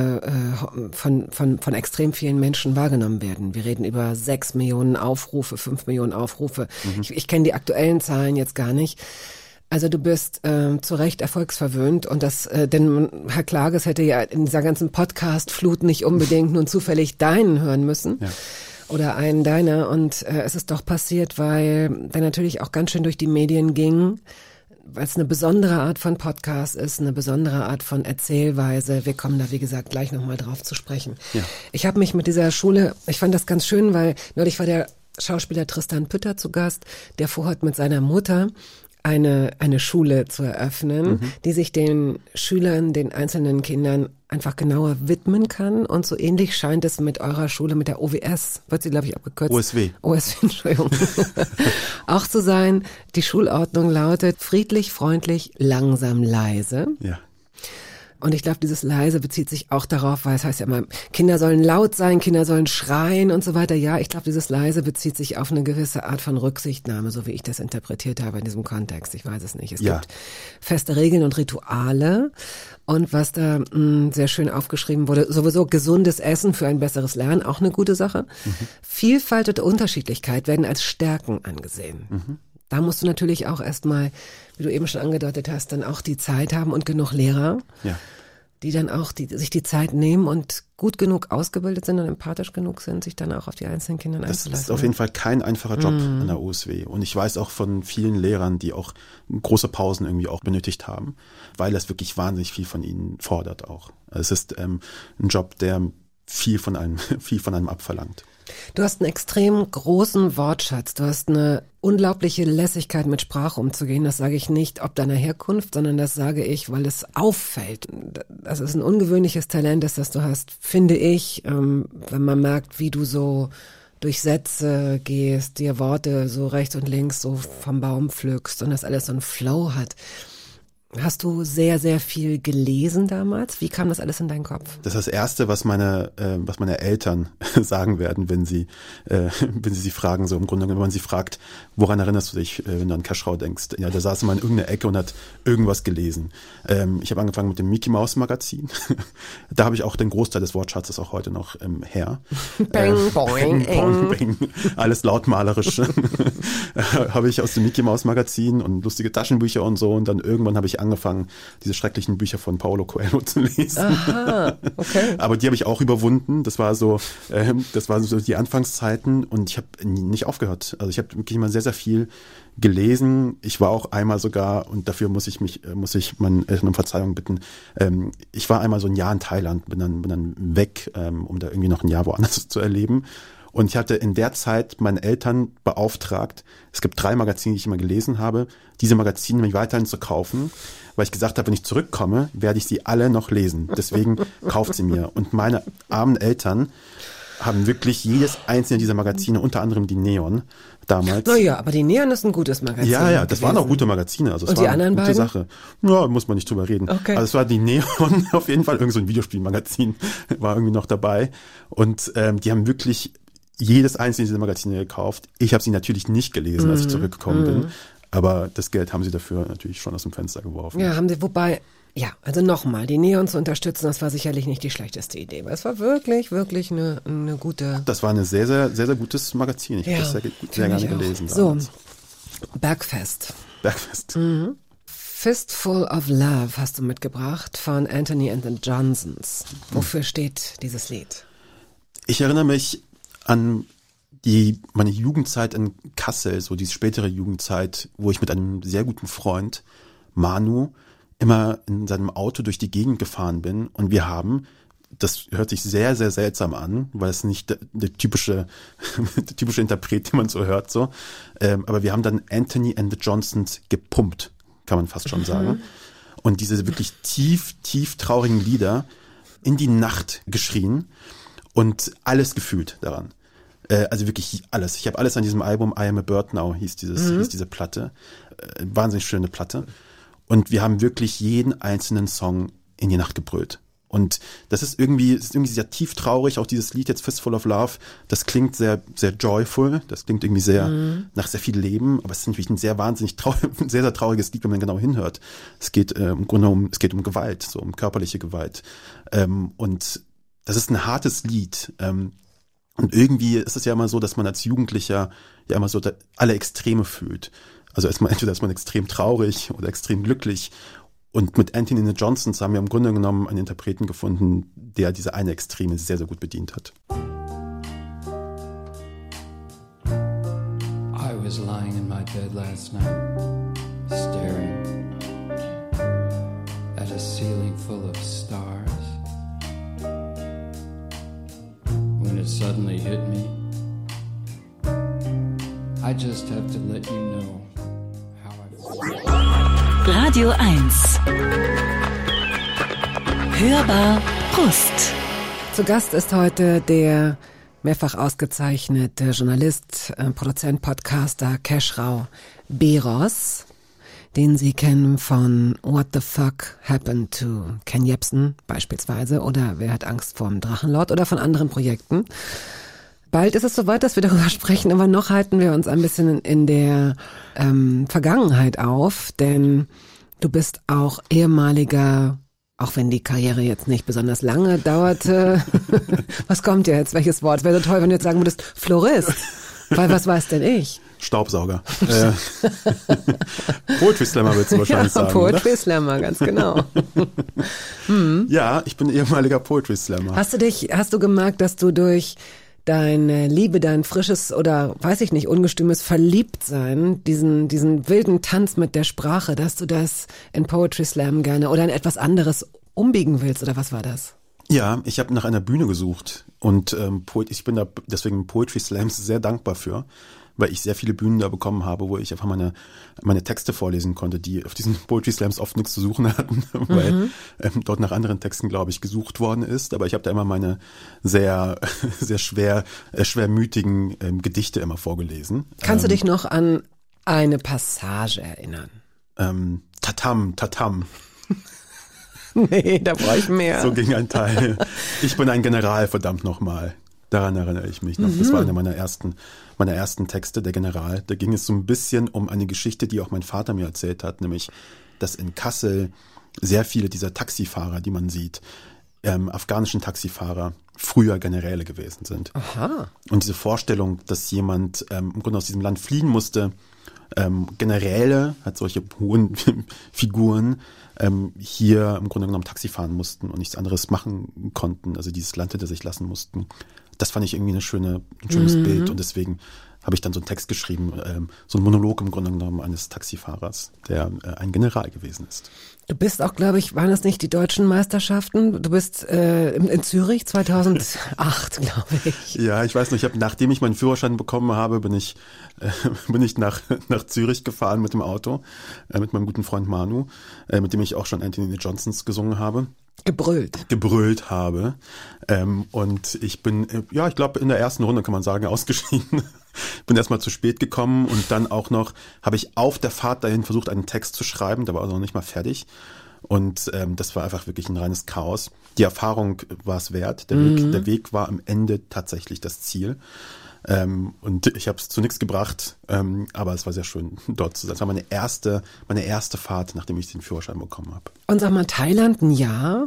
von extrem vielen Menschen wahrgenommen werden. Wir reden über 6 Millionen Aufrufe, 5 Millionen Aufrufe. Ich kenne die aktuellen Zahlen jetzt gar nicht. Also du bist zu Recht erfolgsverwöhnt und denn Herr Klages hätte ja in dieser ganzen Podcast-Flut nicht unbedingt nun zufällig deinen hören müssen. Ja. Oder einen deiner. Und es ist doch passiert, weil der natürlich auch ganz schön durch die Medien ging, weil es eine besondere Art von Podcast ist, eine besondere Art von Erzählweise. Wir kommen da, wie gesagt, gleich nochmal drauf zu sprechen. Ja. Ich habe mich mit dieser Schule, ich fand das ganz schön, weil neulich war der Schauspieler Tristan Pütter zu Gast, der vorhat mit seiner Mutter eine Schule zu eröffnen, die sich den Schülern, den einzelnen Kindern einfach genauer widmen kann. Und so ähnlich scheint es mit eurer Schule, mit der OWS, wird sie, glaube ich, abgekürzt. OSW, Entschuldigung. Auch zu sein. Die Schulordnung lautet friedlich, freundlich, langsam, leise. Ja. Und ich glaube, dieses leise bezieht sich auch darauf, weil es heißt ja immer, Kinder sollen laut sein, Kinder sollen schreien und so weiter. Ja, ich glaube, dieses leise bezieht sich auf eine gewisse Art von Rücksichtnahme, so wie ich das interpretiert habe in diesem Kontext. Ich weiß es nicht. Es gibt feste Regeln und Rituale. Und was da sehr schön aufgeschrieben wurde, sowieso gesundes Essen für ein besseres Lernen, auch eine gute Sache. Vielfalt und Unterschiedlichkeit werden als Stärken angesehen. Da musst du natürlich auch erstmal, wie du eben schon angedeutet hast, dann auch die Zeit haben und genug Lehrer, die dann auch sich die Zeit nehmen und gut genug ausgebildet sind und empathisch genug sind, sich dann auch auf die einzelnen Kinder einzulassen. Das ist auf jeden Fall kein einfacher Job an der OSW. Und ich weiß auch von vielen Lehrern, die auch große Pausen irgendwie auch benötigt haben, weil das wirklich wahnsinnig viel von ihnen fordert auch. Es ist ein Job, der viel von einem abverlangt. Du hast einen extrem großen Wortschatz. Du hast eine unglaubliche Lässigkeit, mit Sprache umzugehen. Das sage ich nicht ob deiner Herkunft, sondern das sage ich, weil es auffällt. Das ist ein ungewöhnliches Talent, das du hast, finde ich, wenn man merkt, wie du so durch Sätze gehst, dir Worte so rechts und links so vom Baum pflückst und das alles so einen Flow hat. Hast du sehr, sehr viel gelesen damals? Wie kam das alles in deinen Kopf? Das ist das Erste, was meine Eltern sagen werden, wenn sie fragen, so im Grunde genommen, wenn man sie fragt, woran erinnerst du dich, wenn du an Kaschrau denkst? Ja, der saß immer in irgendeiner Ecke und hat irgendwas gelesen. Ich habe angefangen mit dem Mickey Mouse Magazin. Da habe ich auch den Großteil des Wortschatzes auch heute noch her. Bang, boing, bang. Alles lautmalerisch. Habe ich aus dem Mickey Mouse Magazin und lustige Taschenbücher und so, und dann irgendwann habe ich angefangen, diese schrecklichen Bücher von Paulo Coelho zu lesen. Aha, okay. Aber die habe ich auch überwunden. Das war so die Anfangszeiten, und ich habe nicht aufgehört. Also ich habe wirklich immer sehr, sehr viel gelesen. Ich war auch einmal sogar, und dafür muss ich meinen Eltern um Verzeihung bitten, ich war einmal so ein Jahr in Thailand, bin dann weg, um da irgendwie noch ein Jahr woanders zu erleben. Und ich hatte in der Zeit meinen Eltern beauftragt, es gibt 3 Magazine, die ich immer gelesen habe, diese Magazine mich weiterhin zu kaufen, weil ich gesagt habe, wenn ich zurückkomme, werde ich sie alle noch lesen. Deswegen kauft sie mir. Und meine armen Eltern haben wirklich jedes einzelne dieser Magazine, unter anderem die Neon damals. Naja, aber die Neon ist ein gutes Magazin. Ja, das waren auch gute Magazine. Also es war eine gute Sache. Ja, muss man nicht drüber reden. Okay. Also es war die Neon, auf jeden Fall irgend so ein Videospielmagazin war irgendwie noch dabei. Und die haben wirklich jedes einzelne dieser Magazine gekauft. Ich habe sie natürlich nicht gelesen, als ich zurückgekommen bin. Aber das Geld haben sie dafür natürlich schon aus dem Fenster geworfen. Ja, haben sie, wobei Ja, also nochmal, die Neon zu unterstützen, das war sicherlich nicht die schlechteste Idee, weil es war wirklich, wirklich eine gute... Das war ein sehr, sehr, sehr, sehr gutes Magazin. Ich habe das sehr gerne gelesen. So, Bergfest. Fistful of Love hast du mitgebracht von Anthony and the Johnsons. Wofür steht dieses Lied? Ich erinnere mich an meine Jugendzeit in Kassel, so diese spätere Jugendzeit, wo ich mit einem sehr guten Freund, Manu, immer in seinem Auto durch die Gegend gefahren bin und wir haben, das hört sich sehr, sehr seltsam an, weil es nicht der typische Interpret, den man so hört, so, aber wir haben dann Anthony and the Johnsons gepumpt, kann man fast schon sagen. Und diese wirklich tief, tief traurigen Lieder in die Nacht geschrien und alles gefühlt daran. Also wirklich alles. Ich habe alles an diesem Album I Am a Bird Now hieß diese Platte. Wahnsinnig schöne Platte. Und wir haben wirklich jeden einzelnen Song in die Nacht gebrüllt. Und das ist irgendwie sehr tief traurig. Auch dieses Lied jetzt Fistful of Love, das klingt sehr, sehr joyful. Das klingt irgendwie sehr nach sehr viel Leben. Aber es ist natürlich ein sehr wahnsinnig sehr, sehr trauriges Lied, wenn man genau hinhört. Es geht im Grunde um Gewalt, so um körperliche Gewalt. Und das ist ein hartes Lied. Und irgendwie ist es ja immer so, dass man als Jugendlicher ja immer so alle Extreme fühlt. Also entweder ist man extrem traurig oder extrem glücklich. Und mit Anthony and the Johnsons haben wir im Grunde genommen einen Interpreten gefunden, der diese eine Extreme sehr, sehr gut bedient hat. I was lying in my bed last night, staring at a ceiling full of stars, when it suddenly hit me. I just have to let you know how I feel. Radio 1. Hörbar Brust. Zu Gast ist heute der mehrfach ausgezeichnete Journalist, Produzent, Podcaster Keschrau Beros, den Sie kennen von What the Fuck Happened to Ken Jebsen beispielsweise oder Wer hat Angst vorm Drachenlord oder von anderen Projekten. Bald ist es soweit, dass wir darüber sprechen, aber noch halten wir uns ein bisschen in der Vergangenheit auf, denn du bist auch ehemaliger, auch wenn die Karriere jetzt nicht besonders lange dauerte. Was kommt jetzt? Welches Wort? Wäre so toll, wenn du jetzt sagen würdest, Florist. Weil was weiß denn ich? Staubsauger. Poetry Slammer willst du wahrscheinlich sagen, Poetry oder? Slammer, ganz genau. Ja, ich bin ehemaliger Poetry Slammer. Hast du gemerkt, dass du durch deine Liebe, dein frisches oder, weiß ich nicht, ungestümes Verliebtsein, diesen wilden Tanz mit der Sprache, dass du das in Poetry Slam gerne oder in etwas anderes umbiegen willst, oder was war das? Ja, ich habe nach einer Bühne gesucht und ich bin da deswegen Poetry Slams sehr dankbar für, weil ich sehr viele Bühnen da bekommen habe, wo ich einfach meine Texte vorlesen konnte, die auf diesen Poetry Slams oft nichts zu suchen hatten, weil dort nach anderen Texten, glaube ich, gesucht worden ist. Aber ich habe da immer meine sehr, sehr schwermütigen Gedichte immer vorgelesen. Kannst du dich noch an eine Passage erinnern? Tatam, tatam. Nee, da brauche ich mehr. So ging ein Teil. Ich bin ein General, verdammt nochmal. Daran erinnere ich mich noch. Das war einer meiner ersten Texte, der General. Da ging es so ein bisschen um eine Geschichte, die auch mein Vater mir erzählt hat, nämlich, dass in Kassel sehr viele dieser Taxifahrer, die man sieht, afghanischen Taxifahrer, früher Generäle gewesen sind. Aha. Und diese Vorstellung, dass jemand im Grunde aus diesem Land fliehen musste, Generäle, hat solche hohen Figuren, hier im Grunde genommen Taxi fahren mussten und nichts anderes machen konnten, also dieses Land hinter sich lassen mussten. Das fand ich irgendwie ein schönes Bild und deswegen habe ich dann so einen Text geschrieben, so ein Monolog im Grunde genommen eines Taxifahrers, der ein General gewesen ist. Du bist auch, glaube ich, waren das nicht die deutschen Meisterschaften? Du bist in Zürich 2008, glaube ich. Ja, ich weiß nicht, nachdem ich meinen Führerschein bekommen habe, bin ich nach Zürich gefahren mit dem Auto, mit meinem guten Freund Manu, mit dem ich auch schon Anthony and the Johnsons gesungen habe. Gebrüllt habe. Und ich bin, ich glaube, in der ersten Runde kann man sagen, ausgeschieden. Bin erstmal zu spät gekommen und dann auch noch habe ich auf der Fahrt dahin versucht, einen Text zu schreiben, der war also noch nicht mal fertig. Und das war einfach wirklich ein reines Chaos. Die Erfahrung war es wert. Der Weg war am Ende tatsächlich das Ziel. Und ich habe es zu nichts gebracht, aber es war sehr schön, dort zu sein. Es war meine erste Fahrt, nachdem ich den Führerschein bekommen habe. Und sag mal, Thailand ein Jahr?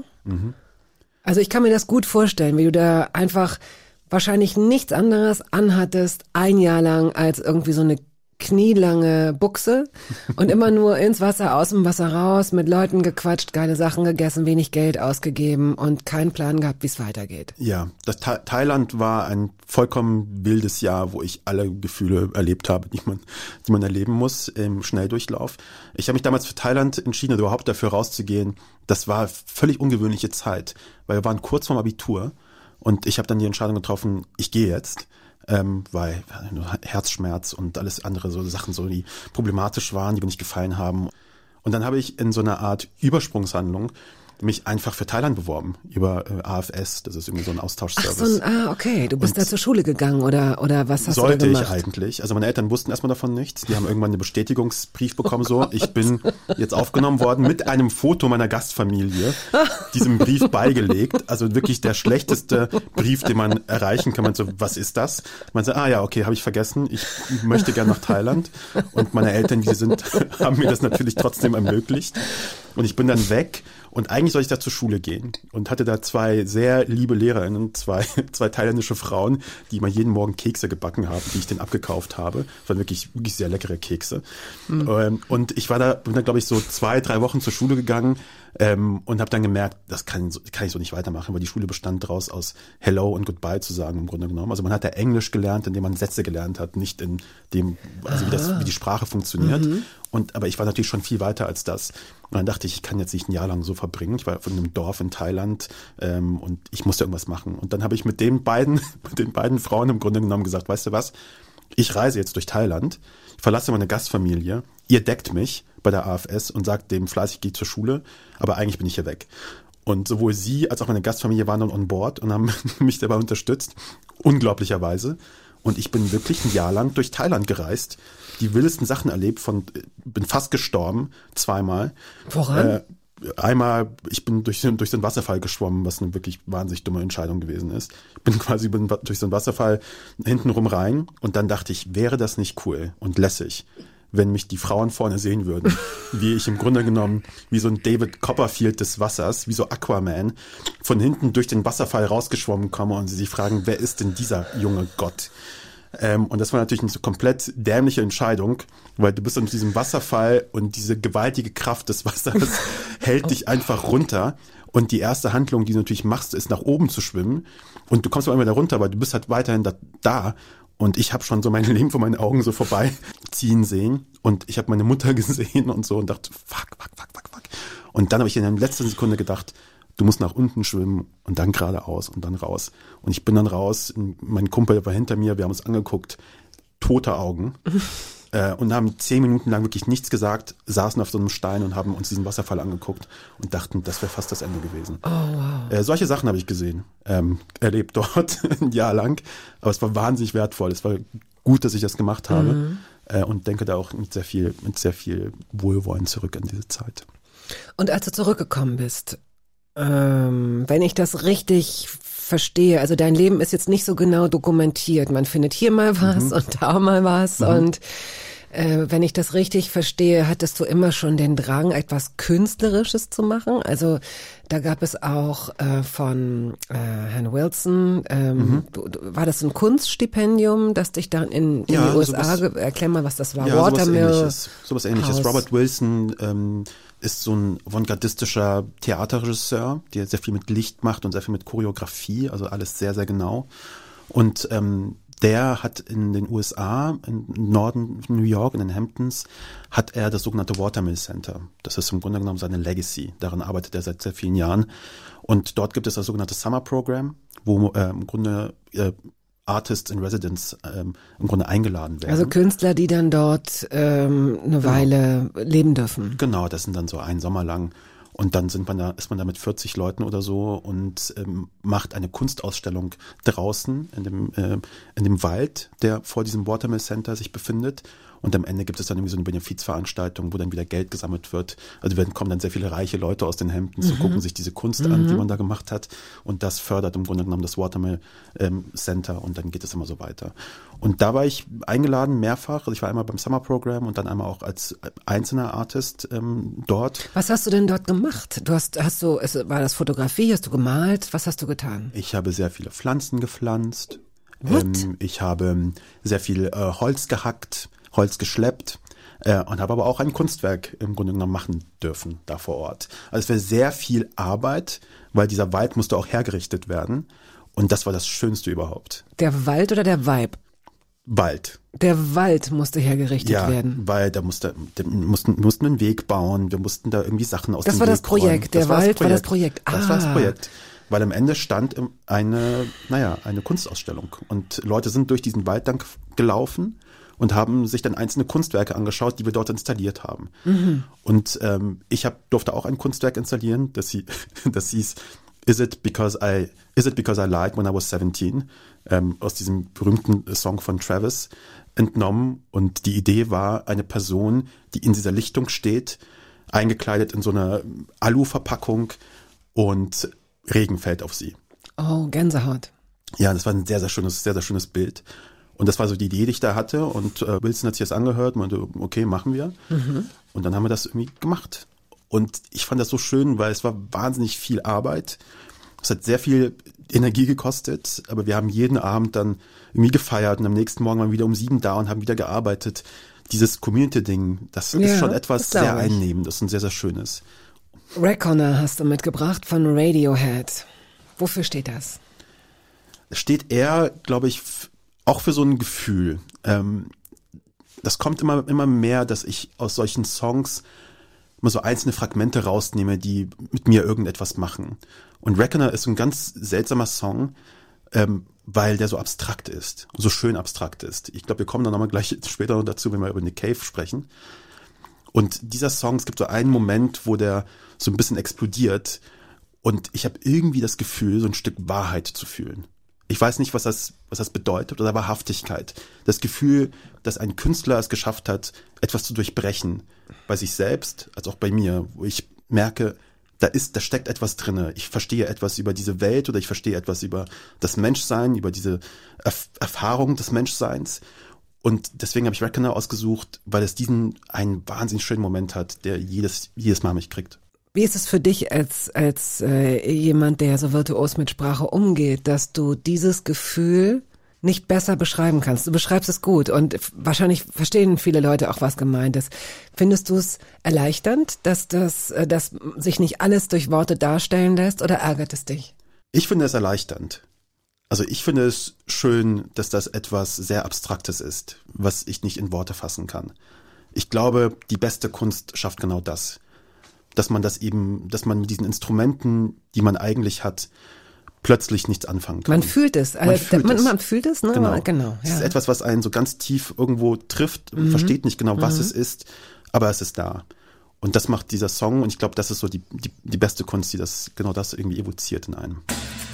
Also ich kann mir das gut vorstellen, wie du da einfach wahrscheinlich nichts anderes anhattest, ein Jahr lang, als irgendwie so eine knielange Buchse und immer nur ins Wasser, aus dem Wasser raus, mit Leuten gequatscht, geile Sachen gegessen, wenig Geld ausgegeben und keinen Plan gehabt, wie es weitergeht. Ja, Thailand war ein vollkommen wildes Jahr, wo ich alle Gefühle erlebt habe, die man erleben muss im Schnelldurchlauf. Ich habe mich damals für Thailand entschieden, überhaupt dafür rauszugehen. Das war völlig ungewöhnliche Zeit, weil wir waren kurz vorm Abitur und ich habe dann die Entscheidung getroffen, ich gehe jetzt. Weil Herzschmerz und alles andere so Sachen, so die problematisch waren, die mir nicht gefallen haben. Und dann habe ich in so einer Art Übersprungshandlung mich einfach für Thailand beworben über AFS, das ist irgendwie so ein Austauschservice. Okay, du bist da zur Schule gegangen oder was hast du da gemacht? Sollte ich eigentlich. Also meine Eltern wussten erstmal davon nichts. Die haben irgendwann einen Bestätigungsbrief bekommen, so, ich bin jetzt aufgenommen worden mit einem Foto meiner Gastfamilie, diesem Brief beigelegt. Also wirklich der schlechteste Brief, den man erreichen kann. Man so, was ist das? Man sagt, ja, okay, habe ich vergessen. Ich möchte gerne nach Thailand. Und meine Eltern, wie sie sind, haben mir das natürlich trotzdem ermöglicht. Und ich bin dann weg. Und eigentlich soll ich da zur Schule gehen und hatte da zwei sehr liebe Lehrerinnen, zwei thailändische Frauen, die immer jeden Morgen Kekse gebacken haben, die ich denen abgekauft habe. Das waren wirklich sehr leckere Kekse. Und ich bin da, glaube ich, so 2-3 Wochen zur Schule gegangen und habe dann gemerkt, das kann ich so nicht weitermachen, weil die Schule bestand daraus aus Hello und Goodbye zu sagen im Grunde genommen. Also man hat da Englisch gelernt, indem man Sätze gelernt hat, nicht in dem, also wie die Sprache funktioniert. Aber ich war natürlich schon viel weiter als das. Und dann dachte ich kann jetzt nicht ein Jahr lang so verbringen. Ich war von einem Dorf in Thailand und ich musste irgendwas machen. Und dann habe ich mit den beiden Frauen im Grunde genommen gesagt, weißt du was, ich reise jetzt durch Thailand, ich verlasse meine Gastfamilie, ihr deckt mich bei der AFS und sagt dem fleißig, geh zur Schule, aber eigentlich bin ich hier weg. Und sowohl sie als auch meine Gastfamilie waren dann on board und haben mich dabei unterstützt, unglaublicherweise. Und ich bin wirklich ein Jahr lang durch Thailand gereist, die wildesten Sachen erlebt, bin fast gestorben, 2-mal. Woran? Einmal, ich bin durch den Wasserfall geschwommen, was eine wirklich wahnsinnig dumme Entscheidung gewesen ist. Bin durch so einen Wasserfall hintenrum rein und dann dachte ich, wäre das nicht cool und lässig, wenn mich die Frauen vorne sehen würden, wie ich im Grunde genommen, wie so ein David Copperfield des Wassers, wie so Aquaman, von hinten durch den Wasserfall rausgeschwommen komme und sie sich fragen, wer ist denn dieser junge Gott? Und das war natürlich eine so komplett dämliche Entscheidung, weil du bist unter diesem Wasserfall und diese gewaltige Kraft des Wassers hält dich einfach runter. Und die erste Handlung, die du natürlich machst, ist nach oben zu schwimmen. Und du kommst immer wieder runter, weil du bist halt weiterhin da. Und ich habe schon so mein Leben vor meinen Augen so vorbeiziehen sehen. Und ich habe meine Mutter gesehen und so und dachte, fuck. Und dann habe ich in der letzten Sekunde gedacht, du musst nach unten schwimmen und dann geradeaus und dann raus. Und ich bin dann raus, mein Kumpel war hinter mir, wir haben uns angeguckt, tote Augen und haben 10 Minuten lang wirklich nichts gesagt, saßen auf so einem Stein und haben uns diesen Wasserfall angeguckt und dachten, das wäre fast das Ende gewesen. Oh, wow. Solche Sachen habe ich gesehen, erlebt dort ein Jahr lang, aber es war wahnsinnig wertvoll, es war gut, dass ich das gemacht habe und denke da auch mit sehr viel Wohlwollen zurück an diese Zeit. Und als du zurückgekommen bist, wenn ich das richtig verstehe, also dein Leben ist jetzt nicht so genau dokumentiert. Man findet hier mal was und da mal was und wenn ich das richtig verstehe, hattest du immer schon den Drang, etwas Künstlerisches zu machen. Also da gab es auch von Herrn Wilson, war das ein Kunststipendium, das dich dann in die USA, erklär mal, was das war. Ja, Watermill. Sowas ähnliches. Robert Wilson ist so ein avantgardistischer Theaterregisseur, der sehr viel mit Licht macht und sehr viel mit Choreografie, also alles sehr, sehr genau. Und der hat in den USA, im Norden New York, in den Hamptons, hat er das sogenannte Watermill Center. Das ist im Grunde genommen seine Legacy. Daran arbeitet er seit sehr vielen Jahren. Und dort gibt es das sogenannte Summer Program, wo im Grunde Artists in Residence im Grunde eingeladen werden. Also Künstler, die dann dort eine Weile leben dürfen. Genau, das sind dann so einen Sommer lang. Und dann ist man da mit 40 Leuten oder so und macht eine Kunstausstellung draußen in dem Wald, der vor diesem Watermill Center sich befindet. Und am Ende gibt es dann irgendwie so eine Benefizveranstaltung, wo dann wieder Geld gesammelt wird. Also kommen dann sehr viele reiche Leute aus den Hemden zu gucken sich diese Kunst an, die man da gemacht hat. Und das fördert im Grunde genommen das Watermill Center und dann geht es immer so weiter. Und da war ich eingeladen mehrfach. Also ich war einmal beim Summer Program und dann einmal auch als einzelner Artist dort. Was hast du denn dort gemacht? War das Fotografie? Hast du gemalt? Was hast du getan? Ich habe sehr viele Pflanzen gepflanzt. What? Ich habe sehr viel Holz gehackt, Holz geschleppt und habe aber auch ein Kunstwerk im Grunde genommen machen dürfen da vor Ort. Also es war sehr viel Arbeit, weil dieser Wald musste auch hergerichtet werden und das war das Schönste überhaupt. Der Wald oder der Vibe? Wald. Der Wald musste hergerichtet werden. Weil wir mussten einen Weg bauen, wir mussten da irgendwie Sachen aus dem Weg räumen. Das war das Projekt, der Wald war das Projekt. Das war das Projekt. Weil am Ende stand eine Kunstausstellung und Leute sind durch diesen Wald dann gelaufen und haben sich dann einzelne Kunstwerke angeschaut, die wir dort installiert haben. Und ich durfte auch ein Kunstwerk installieren, das hieß Is it because I lied when I was 17? Aus diesem berühmten Song von Travis entnommen. Und die Idee war, eine Person, die in dieser Lichtung steht, eingekleidet in so einer Alu-Verpackung und Regen fällt auf sie. Oh, Gänsehaut. Ja, das war ein sehr, sehr schönes Bild. Und das war so die Idee, die ich da hatte. Und Wilson hat sich das angehört und meinte, okay, machen wir. Und dann haben wir das irgendwie gemacht. Und ich fand das so schön, weil es war wahnsinnig viel Arbeit. Es hat sehr viel Energie gekostet, aber wir haben jeden Abend dann irgendwie gefeiert und am nächsten Morgen waren wir wieder um 7 da und haben wieder gearbeitet. Dieses Community-Ding, das ist schon etwas sehr Einnehmendes und sehr, sehr Schönes. Reckoner hast du mitgebracht von Radiohead. Wofür steht das? Es steht eher, glaube ich, auch für so ein Gefühl. Das kommt immer mehr, dass ich aus solchen Songs immer so einzelne Fragmente rausnehme, die mit mir irgendetwas machen. Und Reckoner ist ein ganz seltsamer Song, weil der so abstrakt ist, so schön abstrakt ist. Ich glaube, wir kommen dann nochmal gleich später noch dazu, wenn wir über Nick Cave sprechen. Und dieser Song, es gibt so einen Moment, wo der so ein bisschen explodiert und ich habe irgendwie das Gefühl, so ein Stück Wahrheit zu fühlen. Ich weiß nicht, was das bedeutet, oder Wahrhaftigkeit. Das Gefühl, dass ein Künstler es geschafft hat, etwas zu durchbrechen, bei sich selbst, als auch bei mir, wo ich merke, da steckt etwas drinne. Ich verstehe etwas über diese Welt oder ich verstehe etwas über das Menschsein, über diese Erfahrung des Menschseins. Und deswegen habe ich Reckoner ausgesucht, weil es einen wahnsinnig schönen Moment hat, der jedes Mal mich kriegt. Wie ist es für dich als jemand, der so virtuos mit Sprache umgeht, dass du dieses Gefühl nicht besser beschreiben kannst? Du beschreibst es gut und wahrscheinlich verstehen viele Leute auch, was gemeint ist. Findest du es erleichternd, dass sich nicht alles durch Worte darstellen lässt, oder ärgert es dich? Ich finde es erleichternd. Also ich finde es schön, dass das etwas sehr Abstraktes ist, was ich nicht in Worte fassen kann. Ich glaube, die beste Kunst schafft genau das. Dass man mit diesen Instrumenten, die man eigentlich hat, plötzlich nichts anfangen kann. Man fühlt es. Man fühlt es, ne? Genau. Es ist etwas, was einen so ganz tief irgendwo trifft, man versteht nicht genau, was es ist, aber es ist da. Und das macht dieser Song, und ich glaube, das ist so die beste Kunst, die genau das irgendwie evoziert in einem.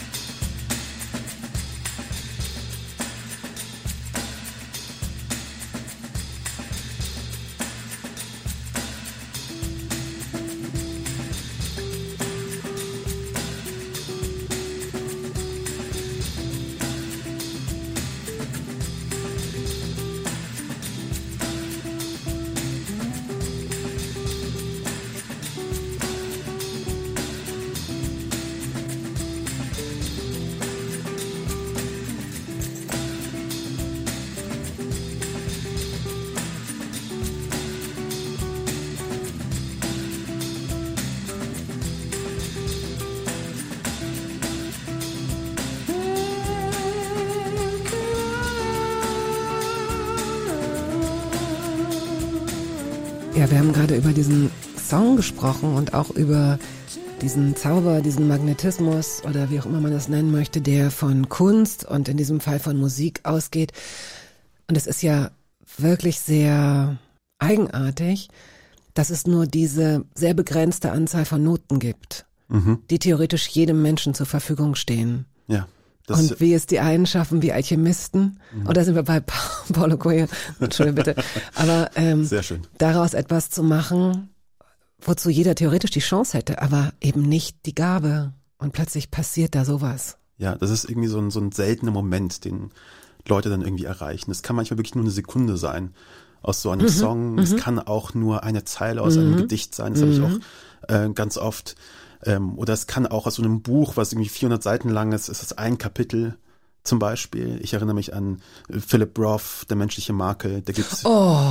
Ja, wir haben gerade über diesen Song gesprochen und auch über diesen Zauber, diesen Magnetismus oder wie auch immer man das nennen möchte, der von Kunst und in diesem Fall von Musik ausgeht. Und es ist ja wirklich sehr eigenartig, dass es nur diese sehr begrenzte Anzahl von Noten gibt, die theoretisch jedem Menschen zur Verfügung stehen. Ja. Und wie es die einen schaffen, wie Alchemisten. Und da sind wir bei Paulo Coelho. Entschuldigung bitte. Aber sehr schön. Daraus etwas zu machen, wozu jeder theoretisch die Chance hätte, aber eben nicht die Gabe. Und plötzlich passiert da sowas. Ja, das ist irgendwie so ein seltener Moment, den Leute dann irgendwie erreichen. Es kann manchmal wirklich nur eine Sekunde sein aus so einem Song. Es kann auch nur eine Zeile aus einem Gedicht sein. Das habe ich auch ganz oft. Oder es kann auch aus so einem Buch, was irgendwie 400 Seiten lang ist, ist es ein Kapitel zum Beispiel. Ich erinnere mich an Philip Roth, Der menschliche Makel. Da gibt es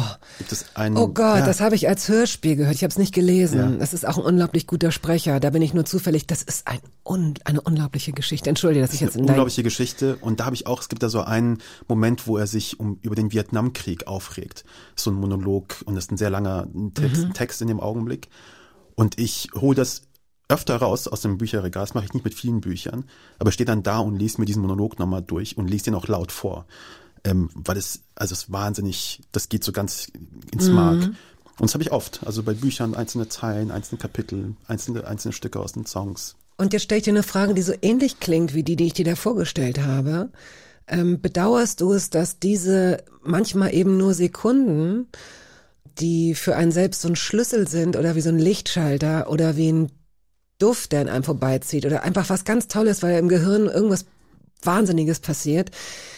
einen. Oh Gott, das habe ich als Hörspiel gehört. Ich habe es nicht gelesen. Ja. Das ist auch ein unglaublich guter Sprecher. Da bin ich nur zufällig. Das ist eine unglaubliche Geschichte. Entschuldige, dass ich jetzt in eine unglaubliche Geschichte. Und da habe ich auch, es gibt da so einen Moment, wo er sich über den Vietnamkrieg aufregt. So ein Monolog und das ist ein sehr langer Text in dem Augenblick. Und ich hole das öfter raus aus dem Bücherregal, das mache ich nicht mit vielen Büchern, aber stehe dann da und lese mir diesen Monolog nochmal durch und lese den auch laut vor, weil es ist wahnsinnig, das geht so ganz ins Mark. Und das habe ich oft, also bei Büchern einzelne Zeilen, einzelne Kapitel, einzelne Stücke aus den Songs. Und jetzt stelle ich dir eine Frage, die so ähnlich klingt wie die ich dir da vorgestellt habe. Bedauerst du es, dass diese manchmal eben nur Sekunden, die für einen selbst so ein Schlüssel sind oder wie so ein Lichtschalter oder wie ein Duft, der an einem vorbeizieht oder einfach was ganz Tolles, weil im Gehirn irgendwas Wahnsinniges passiert,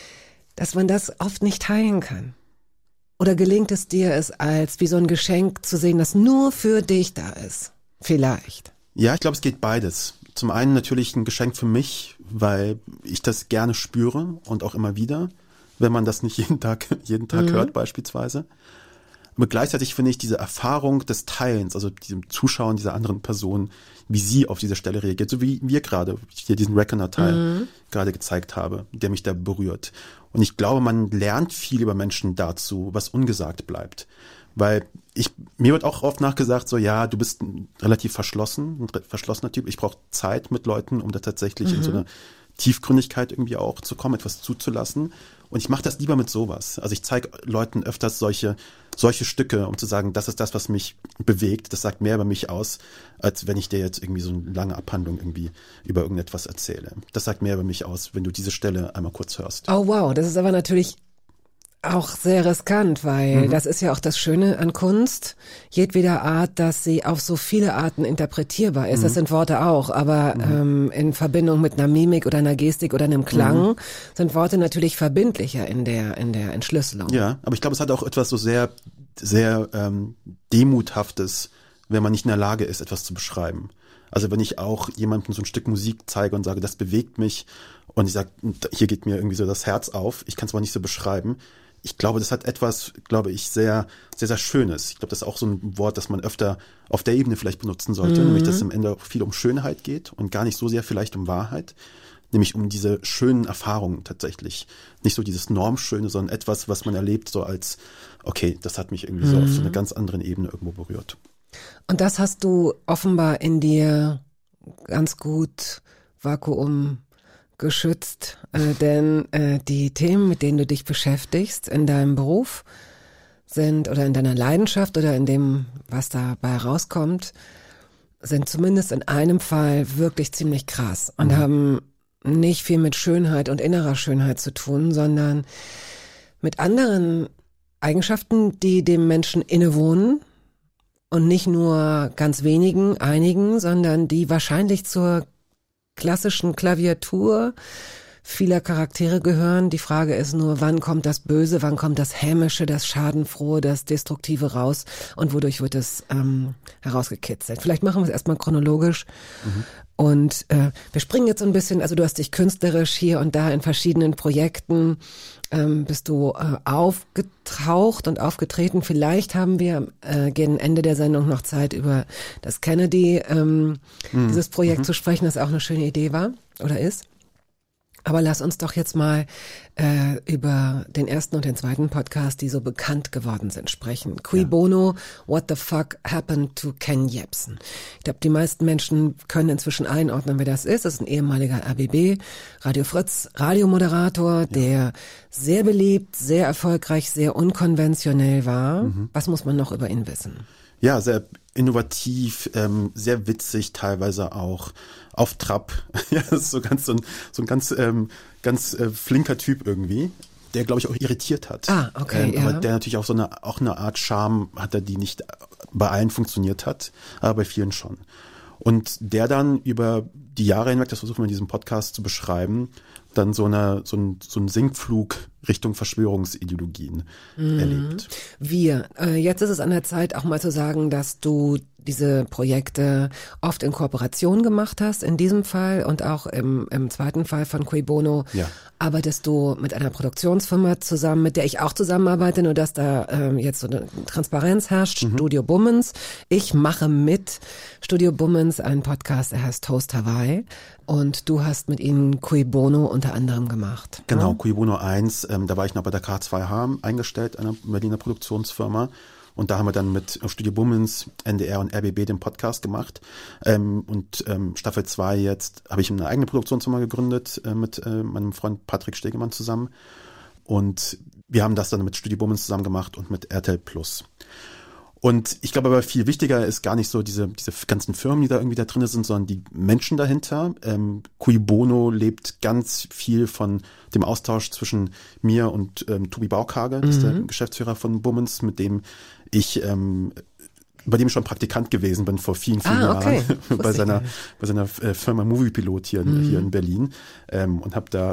dass man das oft nicht teilen kann? Oder gelingt es dir, es als wie so ein Geschenk zu sehen, das nur für dich da ist? Vielleicht. Ja, ich glaube, es geht beides. Zum einen natürlich ein Geschenk für mich, weil ich das gerne spüre und auch immer wieder, wenn man das nicht jeden Tag hört beispielsweise. Aber gleichzeitig finde ich diese Erfahrung des Teilens, also diesem Zuschauen dieser anderen Person, wie sie auf diese Stelle reagiert, so wie wir gerade, ich hier diesen Reckoner-Teil gerade gezeigt habe, der mich da berührt. Und ich glaube, man lernt viel über Menschen dazu, was ungesagt bleibt. Weil mir wird auch oft nachgesagt, so ja, du bist ein verschlossener Typ, ich brauche Zeit mit Leuten, um da tatsächlich in so eine Tiefgründigkeit irgendwie auch zu kommen, etwas zuzulassen. Und ich mache das lieber mit sowas. Also ich zeige Leuten öfters solche Stücke, um zu sagen, das ist das, was mich bewegt. Das sagt mehr über mich aus, als wenn ich dir jetzt irgendwie so eine lange Abhandlung irgendwie über irgendetwas erzähle. Das sagt mehr über mich aus, wenn du diese Stelle einmal kurz hörst. Oh wow, das ist aber natürlich auch sehr riskant, weil das ist ja auch das Schöne an Kunst, jedweder Art, dass sie auf so viele Arten interpretierbar ist. Das sind Worte auch, aber in Verbindung mit einer Mimik oder einer Gestik oder einem Klang sind Worte natürlich verbindlicher in der Entschlüsselung. Ja, aber ich glaube, es hat auch etwas so sehr, sehr Demuthaftes, wenn man nicht in der Lage ist, etwas zu beschreiben. Also wenn ich auch jemandem so ein Stück Musik zeige und sage, das bewegt mich und ich sage, hier geht mir irgendwie so das Herz auf, ich kann es aber nicht so beschreiben. Ich glaube, das hat etwas, sehr, sehr, sehr Schönes. Ich glaube, das ist auch so ein Wort, das man öfter auf der Ebene vielleicht benutzen sollte, nämlich dass es am Ende auch viel um Schönheit geht und gar nicht so sehr vielleicht um Wahrheit, nämlich um diese schönen Erfahrungen tatsächlich. Nicht so dieses Normschöne, sondern etwas, was man erlebt, so als, okay, das hat mich irgendwie so auf so einer ganz anderen Ebene irgendwo berührt. Und das hast du offenbar in dir ganz gut geschützt, denn die Themen, mit denen du dich beschäftigst in deinem Beruf sind oder in deiner Leidenschaft oder in dem, was dabei rauskommt, sind zumindest in einem Fall wirklich ziemlich krass und haben nicht viel mit Schönheit und innerer Schönheit zu tun, sondern mit anderen Eigenschaften, die dem Menschen innewohnen und nicht nur ganz einigen, sondern die wahrscheinlich zur klassischen Klaviatur vieler Charaktere gehören. Die Frage ist nur, wann kommt das Böse, wann kommt das Hämische, das Schadenfrohe, das Destruktive raus und wodurch wird es herausgekitzelt. Vielleicht machen wir es erstmal chronologisch und wir springen jetzt so ein bisschen, also du hast dich künstlerisch hier und da in verschiedenen Projekten bist du aufgetaucht und aufgetreten. Vielleicht haben wir gegen Ende der Sendung noch Zeit, über das Kennedy, dieses Projekt zu sprechen, das auch eine schöne Idee war oder ist. Aber lass uns doch jetzt mal über den ersten und den zweiten Podcast, die so bekannt geworden sind, sprechen. Cui Bono, What the Fuck Happened to Ken Jebsen? Ich glaube, die meisten Menschen können inzwischen einordnen, wer das ist. Das ist ein ehemaliger RBB, Radio Fritz, Radiomoderator, der sehr beliebt, sehr erfolgreich, sehr unkonventionell war. Was muss man noch über ihn wissen? Ja, sehr innovativ, sehr witzig, teilweise auch auf Trab. Ja, das ist so ein ganz flinker Typ irgendwie, der, glaube ich, auch irritiert hat. Ah, okay, ja. Aber der natürlich auch eine Art Charme hatte, die nicht bei allen funktioniert hat, aber bei vielen schon. Und der dann über die Jahre hinweg, das versuchen wir in diesem Podcast zu beschreiben, dann so einen Sinkflug Richtung Verschwörungsideologien erlebt. Jetzt ist es an der Zeit, auch mal zu sagen, dass du diese Projekte oft in Kooperation gemacht hast, in diesem Fall und auch im zweiten Fall von Cui Bono. Ja. Arbeitest du mit einer Produktionsfirma zusammen, mit der ich auch zusammenarbeite, nur dass da jetzt so eine Transparenz herrscht, Studio Bummens. Ich mache mit Studio Bummens einen Podcast, der heißt Toast Hawaii, und du hast mit ihnen Cui Bono unter anderem gemacht. Genau, Ja? Cui Bono 1, da war ich noch bei der K2H eingestellt, einer Berliner Produktionsfirma. Und da haben wir dann mit Studio Bummens, NDR und RBB den Podcast gemacht. Staffel 2 jetzt habe ich eine eigene Produktionsfirma gegründet mit meinem Freund Patrick Stegemann zusammen. Und wir haben das dann mit Studio Bummens zusammen gemacht und mit RTL Plus. Und ich glaube aber viel wichtiger ist gar nicht so diese ganzen Firmen, die da irgendwie da drin sind, sondern die Menschen dahinter. Cui Bono lebt ganz viel von dem Austausch zwischen mir und Tobi Baukage, das ist der Geschäftsführer von Bummens, mit dem ich bei dem ich schon Praktikant gewesen bin vor vielen okay. Jahren bei seiner Firma Moviepilot hier in Berlin und habe da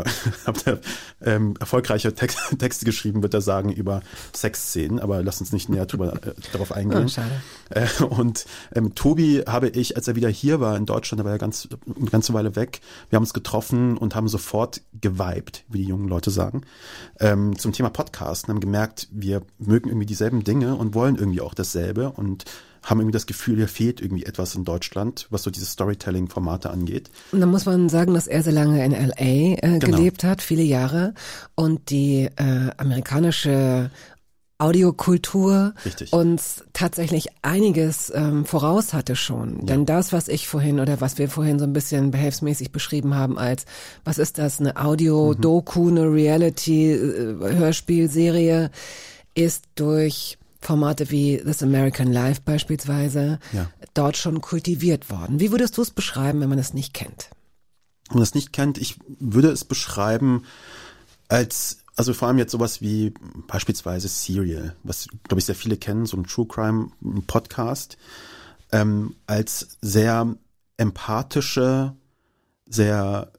erfolgreiche Texte geschrieben, würde er sagen, über Sexszenen, aber lass uns nicht näher darauf eingehen. Oh, schade. Und Tobi habe ich, als er wieder hier war in Deutschland, da war er eine ganze Weile weg, wir haben uns getroffen und haben sofort geweibt, wie die jungen Leute sagen, zum Thema Podcast und haben gemerkt, wir mögen irgendwie dieselben Dinge und wollen irgendwie auch dasselbe und haben irgendwie das Gefühl, hier fehlt irgendwie etwas in Deutschland, was so diese Storytelling-Formate angeht. Und dann muss man sagen, dass er sehr lange in L.A. Genau. gelebt hat, viele Jahre, und die amerikanische Audiokultur Richtig. uns tatsächlich einiges voraus hatte schon. Denn das, was wir vorhin so ein bisschen behelfsmäßig beschrieben haben als, was ist das, eine Audio-Doku, eine Reality-Hörspielserie, ist durch Formate wie This American Life beispielsweise dort schon kultiviert worden. Wie würdest du es beschreiben, wenn man es nicht kennt? Wenn man es nicht kennt, ich würde es beschreiben also vor allem jetzt sowas wie beispielsweise Serial, was, glaube ich, sehr viele kennen, so ein True Crime Podcast, als sehr empathische, sehr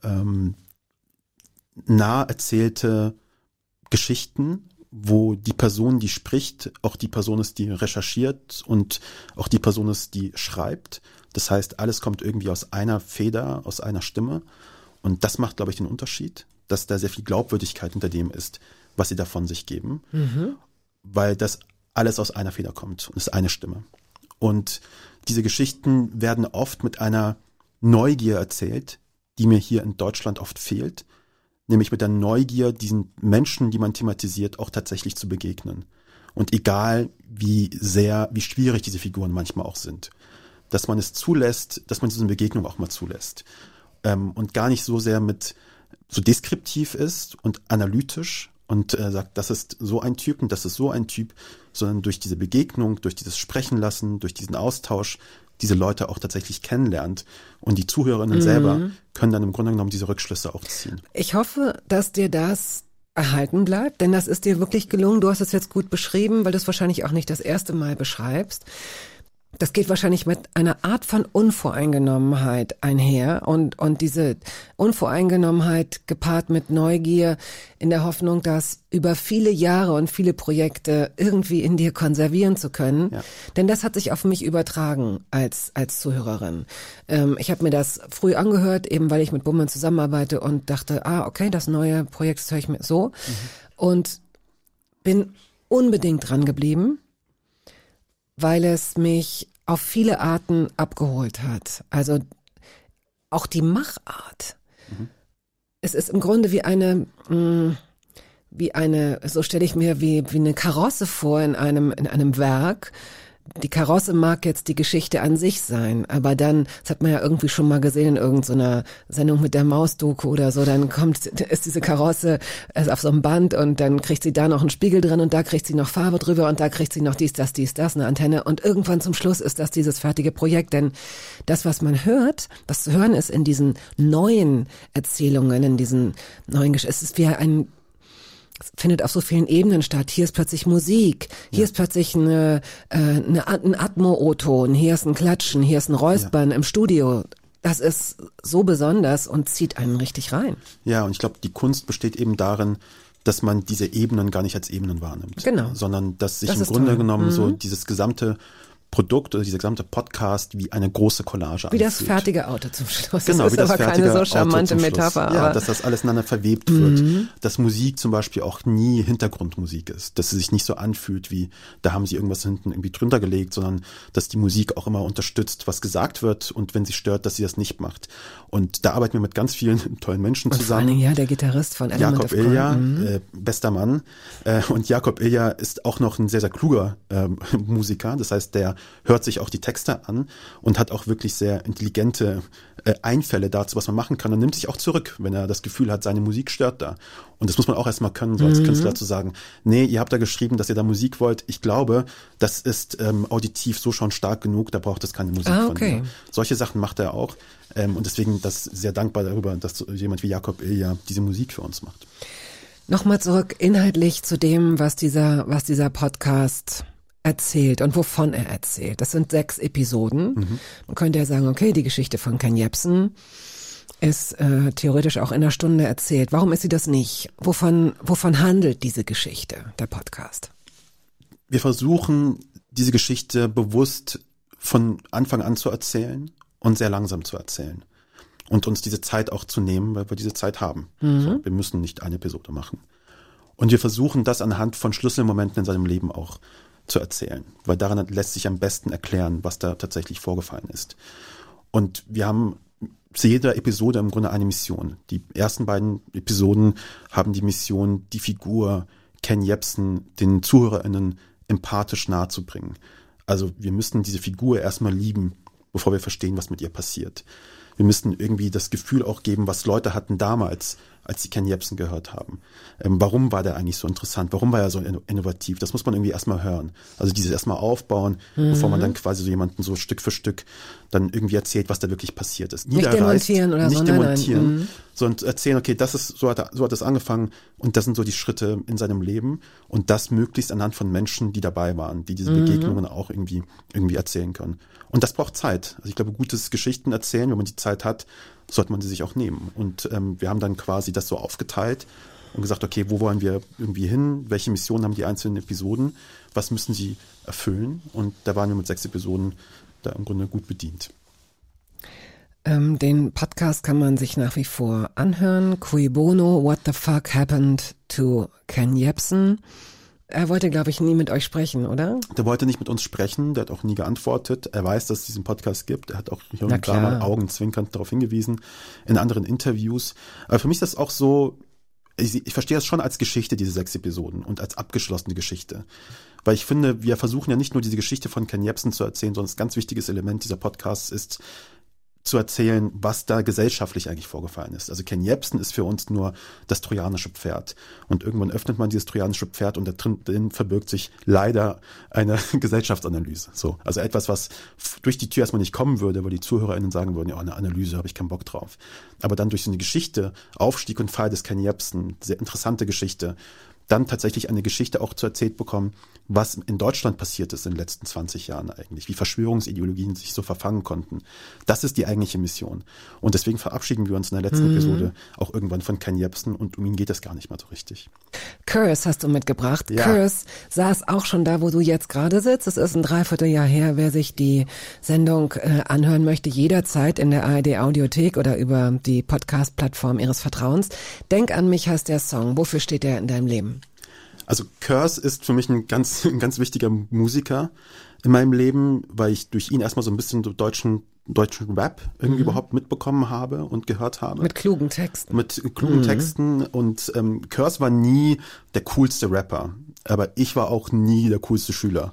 nah erzählte Geschichten, wo die Person, die spricht, auch die Person ist, die recherchiert und auch die Person ist, die schreibt. Das heißt, alles kommt irgendwie aus einer Feder, aus einer Stimme. Und das macht, glaube ich, den Unterschied, dass da sehr viel Glaubwürdigkeit hinter dem ist, was sie da von sich geben. Weil das alles aus einer Feder kommt und ist eine Stimme. Und diese Geschichten werden oft mit einer Neugier erzählt, die mir hier in Deutschland oft fehlt. Nämlich mit der Neugier, diesen Menschen, die man thematisiert, auch tatsächlich zu begegnen. Und egal, wie schwierig diese Figuren manchmal auch sind. Dass man es zulässt, dass man diese Begegnung auch mal zulässt. Und gar nicht so sehr so deskriptiv ist und analytisch und sagt, das ist so ein Typ und das ist so ein Typ, sondern durch diese Begegnung, durch dieses Sprechen lassen, durch diesen Austausch, diese Leute auch tatsächlich kennenlernt. Und die Zuhörerinnen selber können dann im Grunde genommen diese Rückschlüsse auch ziehen. Ich hoffe, dass dir das erhalten bleibt, denn das ist dir wirklich gelungen. Du hast es jetzt gut beschrieben, weil du es wahrscheinlich auch nicht das erste Mal beschreibst. Das geht wahrscheinlich mit einer Art von Unvoreingenommenheit einher und diese Unvoreingenommenheit gepaart mit Neugier in der Hoffnung, das über viele Jahre und viele Projekte irgendwie in dir konservieren zu können. Ja. Denn das hat sich auf mich übertragen als Zuhörerin. Ich habe mir das früh angehört, eben weil ich mit Bummens zusammenarbeite und dachte, okay, das neue Projekt, das höre ich mir so. Und bin unbedingt dran geblieben, weil es mich auf viele Arten abgeholt hat. Also auch die Machart. Es ist im Grunde wie eine, so stelle ich mir wie eine Karosse vor in einem Werk, die Karosse mag jetzt die Geschichte an sich sein, aber dann, das hat man ja irgendwie schon mal gesehen in irgendeiner Sendung mit der Maus-Doku oder so, dann ist diese Karosse auf so einem Band und dann kriegt sie da noch einen Spiegel drin und da kriegt sie noch Farbe drüber und da kriegt sie noch dies, das, eine Antenne und irgendwann zum Schluss ist das dieses fertige Projekt, denn das, was man hört, was zu hören ist in diesen neuen Erzählungen, in diesen neuen Geschichten, es ist wie es findet auf so vielen Ebenen statt. Hier ist plötzlich Musik, hier ist plötzlich ein Atmo-O-Ton, hier ist ein Klatschen, hier ist ein Räuspern im Studio. Das ist so besonders und zieht einen richtig rein. Ja, und ich glaube, die Kunst besteht eben darin, dass man diese Ebenen gar nicht als Ebenen wahrnimmt. Genau. Sondern dass sich Das im ist Grunde toll. genommen so dieses gesamte Produkt oder dieser gesamte Podcast wie eine große Collage Wie das anfühlt. fertige Auto zum Schluss. Genau, das wie ist das aber fertige keine so Auto charmante zum Schluss. Metapher. Ja, Aber dass das alles ineinander verwebt wird. Dass Musik zum Beispiel auch nie Hintergrundmusik ist. Dass sie sich nicht so anfühlt wie, da haben sie irgendwas hinten irgendwie drunter gelegt, sondern dass die Musik auch immer unterstützt, was gesagt wird und wenn sie stört, dass sie das nicht macht. Und da arbeiten wir mit ganz vielen tollen Menschen und vor zusammen. allen Dingen, der Gitarrist von Element Jakob of Crime. Ilja, bester Mann. Und Jakob Ilja ist auch noch ein sehr, sehr kluger Musiker. Das heißt, der hört sich auch die Texte an und hat auch wirklich sehr intelligente Einfälle dazu, was man machen kann und nimmt sich auch zurück, wenn er das Gefühl hat, seine Musik stört da. Und das muss man auch erstmal können, so als Künstler zu sagen, nee, ihr habt da geschrieben, dass ihr da Musik wollt. Ich glaube, das ist auditiv so schon stark genug, da braucht es keine Musik von mir. Solche Sachen macht er auch. Und deswegen das sehr dankbar darüber, dass jemand wie Jakob Ilja diese Musik für uns macht. Nochmal zurück inhaltlich zu dem, was dieser Podcast erzählt und wovon er erzählt. Das sind 6 Episoden. Man könnte ja sagen, okay, die Geschichte von Ken Jebsen ist theoretisch auch in einer Stunde erzählt. Warum ist sie das nicht? Wovon handelt diese Geschichte, der Podcast? Wir versuchen, diese Geschichte bewusst von Anfang an zu erzählen und sehr langsam zu erzählen. Und uns diese Zeit auch zu nehmen, weil wir diese Zeit haben. So, wir müssen nicht eine Episode machen. Und wir versuchen das anhand von Schlüsselmomenten in seinem Leben auch zu erzählen, weil daran lässt sich am besten erklären, was da tatsächlich vorgefallen ist. Und wir haben zu jeder Episode im Grunde eine Mission. Die ersten beiden Episoden haben die Mission, die Figur Ken Jebsen den ZuhörerInnen empathisch nahezubringen. Also wir müssen diese Figur erstmal lieben, bevor wir verstehen, was mit ihr passiert. Wir müssten irgendwie das Gefühl auch geben, was Leute hatten damals, als sie Ken Jebsen gehört haben. Warum war der eigentlich so interessant? Warum war er so innovativ? Das muss man irgendwie erstmal hören. Also dieses erstmal aufbauen, bevor man dann quasi so jemanden so Stück für Stück dann irgendwie erzählt, was da wirklich passiert ist. Nicht demontieren oder so. Nicht demontieren, sondern erzählen, okay, das ist, so hat es angefangen und das sind so die Schritte in seinem Leben und das möglichst anhand von Menschen, die dabei waren, die diese Begegnungen auch irgendwie erzählen können. Und das braucht Zeit. Also ich glaube, gutes Geschichten erzählen, wenn man die Zeit hat, sollte man sie sich auch nehmen. Und wir haben dann quasi das so aufgeteilt und gesagt, okay, wo wollen wir irgendwie hin? Welche Missionen haben die einzelnen Episoden? Was müssen sie erfüllen? Und da waren wir mit 6 Episoden da im Grunde gut bedient. Den Podcast kann man sich nach wie vor anhören. Cui Bono, What the Fuck Happened to Ken Jebsen? Er wollte, glaube ich, nie mit euch sprechen, oder? Der wollte nicht mit uns sprechen, der hat auch nie geantwortet. Er weiß, dass es diesen Podcast gibt. Er hat auch hier und da mal augenzwinkernd darauf hingewiesen in anderen Interviews. Aber für mich ist das auch so, ich verstehe das schon als Geschichte, diese 6 Episoden und als abgeschlossene Geschichte. Weil ich finde, wir versuchen ja nicht nur diese Geschichte von Ken Jebsen zu erzählen, sondern ein ganz wichtiges Element dieser Podcasts ist, zu erzählen, was da gesellschaftlich eigentlich vorgefallen ist. Also Ken Jebsen ist für uns nur das trojanische Pferd. Und irgendwann öffnet man dieses trojanische Pferd und da drin verbirgt sich leider eine Gesellschaftsanalyse. So, also etwas, was durch die Tür erstmal nicht kommen würde, weil die ZuhörerInnen sagen würden, ja, eine Analyse habe ich keinen Bock drauf. Aber dann durch so eine Geschichte, Aufstieg und Fall des Ken Jebsen, sehr interessante Geschichte, dann tatsächlich eine Geschichte auch zu erzählt bekommen, was in Deutschland passiert ist in den letzten 20 Jahren eigentlich, wie Verschwörungsideologien sich so verfangen konnten. Das ist die eigentliche Mission. Und deswegen verabschieden wir uns in der letzten Episode auch irgendwann von Ken Jebsen und um ihn geht es gar nicht mehr so richtig. Curse hast du mitgebracht. Ja. Curse saß auch schon da, wo du jetzt gerade sitzt. Es ist ein Dreivierteljahr her. Wer sich die Sendung anhören möchte, jederzeit in der ARD Audiothek oder über die Podcast-Plattform ihres Vertrauens. Denk an mich heißt der Song. Wofür steht der in deinem Leben? Also Curse ist für mich ein ganz wichtiger Musiker in meinem Leben, weil ich durch ihn erstmal so ein bisschen so deutschen Rap irgendwie überhaupt mitbekommen habe und gehört habe. Mit klugen Texten. Mit klugen Texten und Curse war nie der coolste Rapper, aber ich war auch nie der coolste Schüler.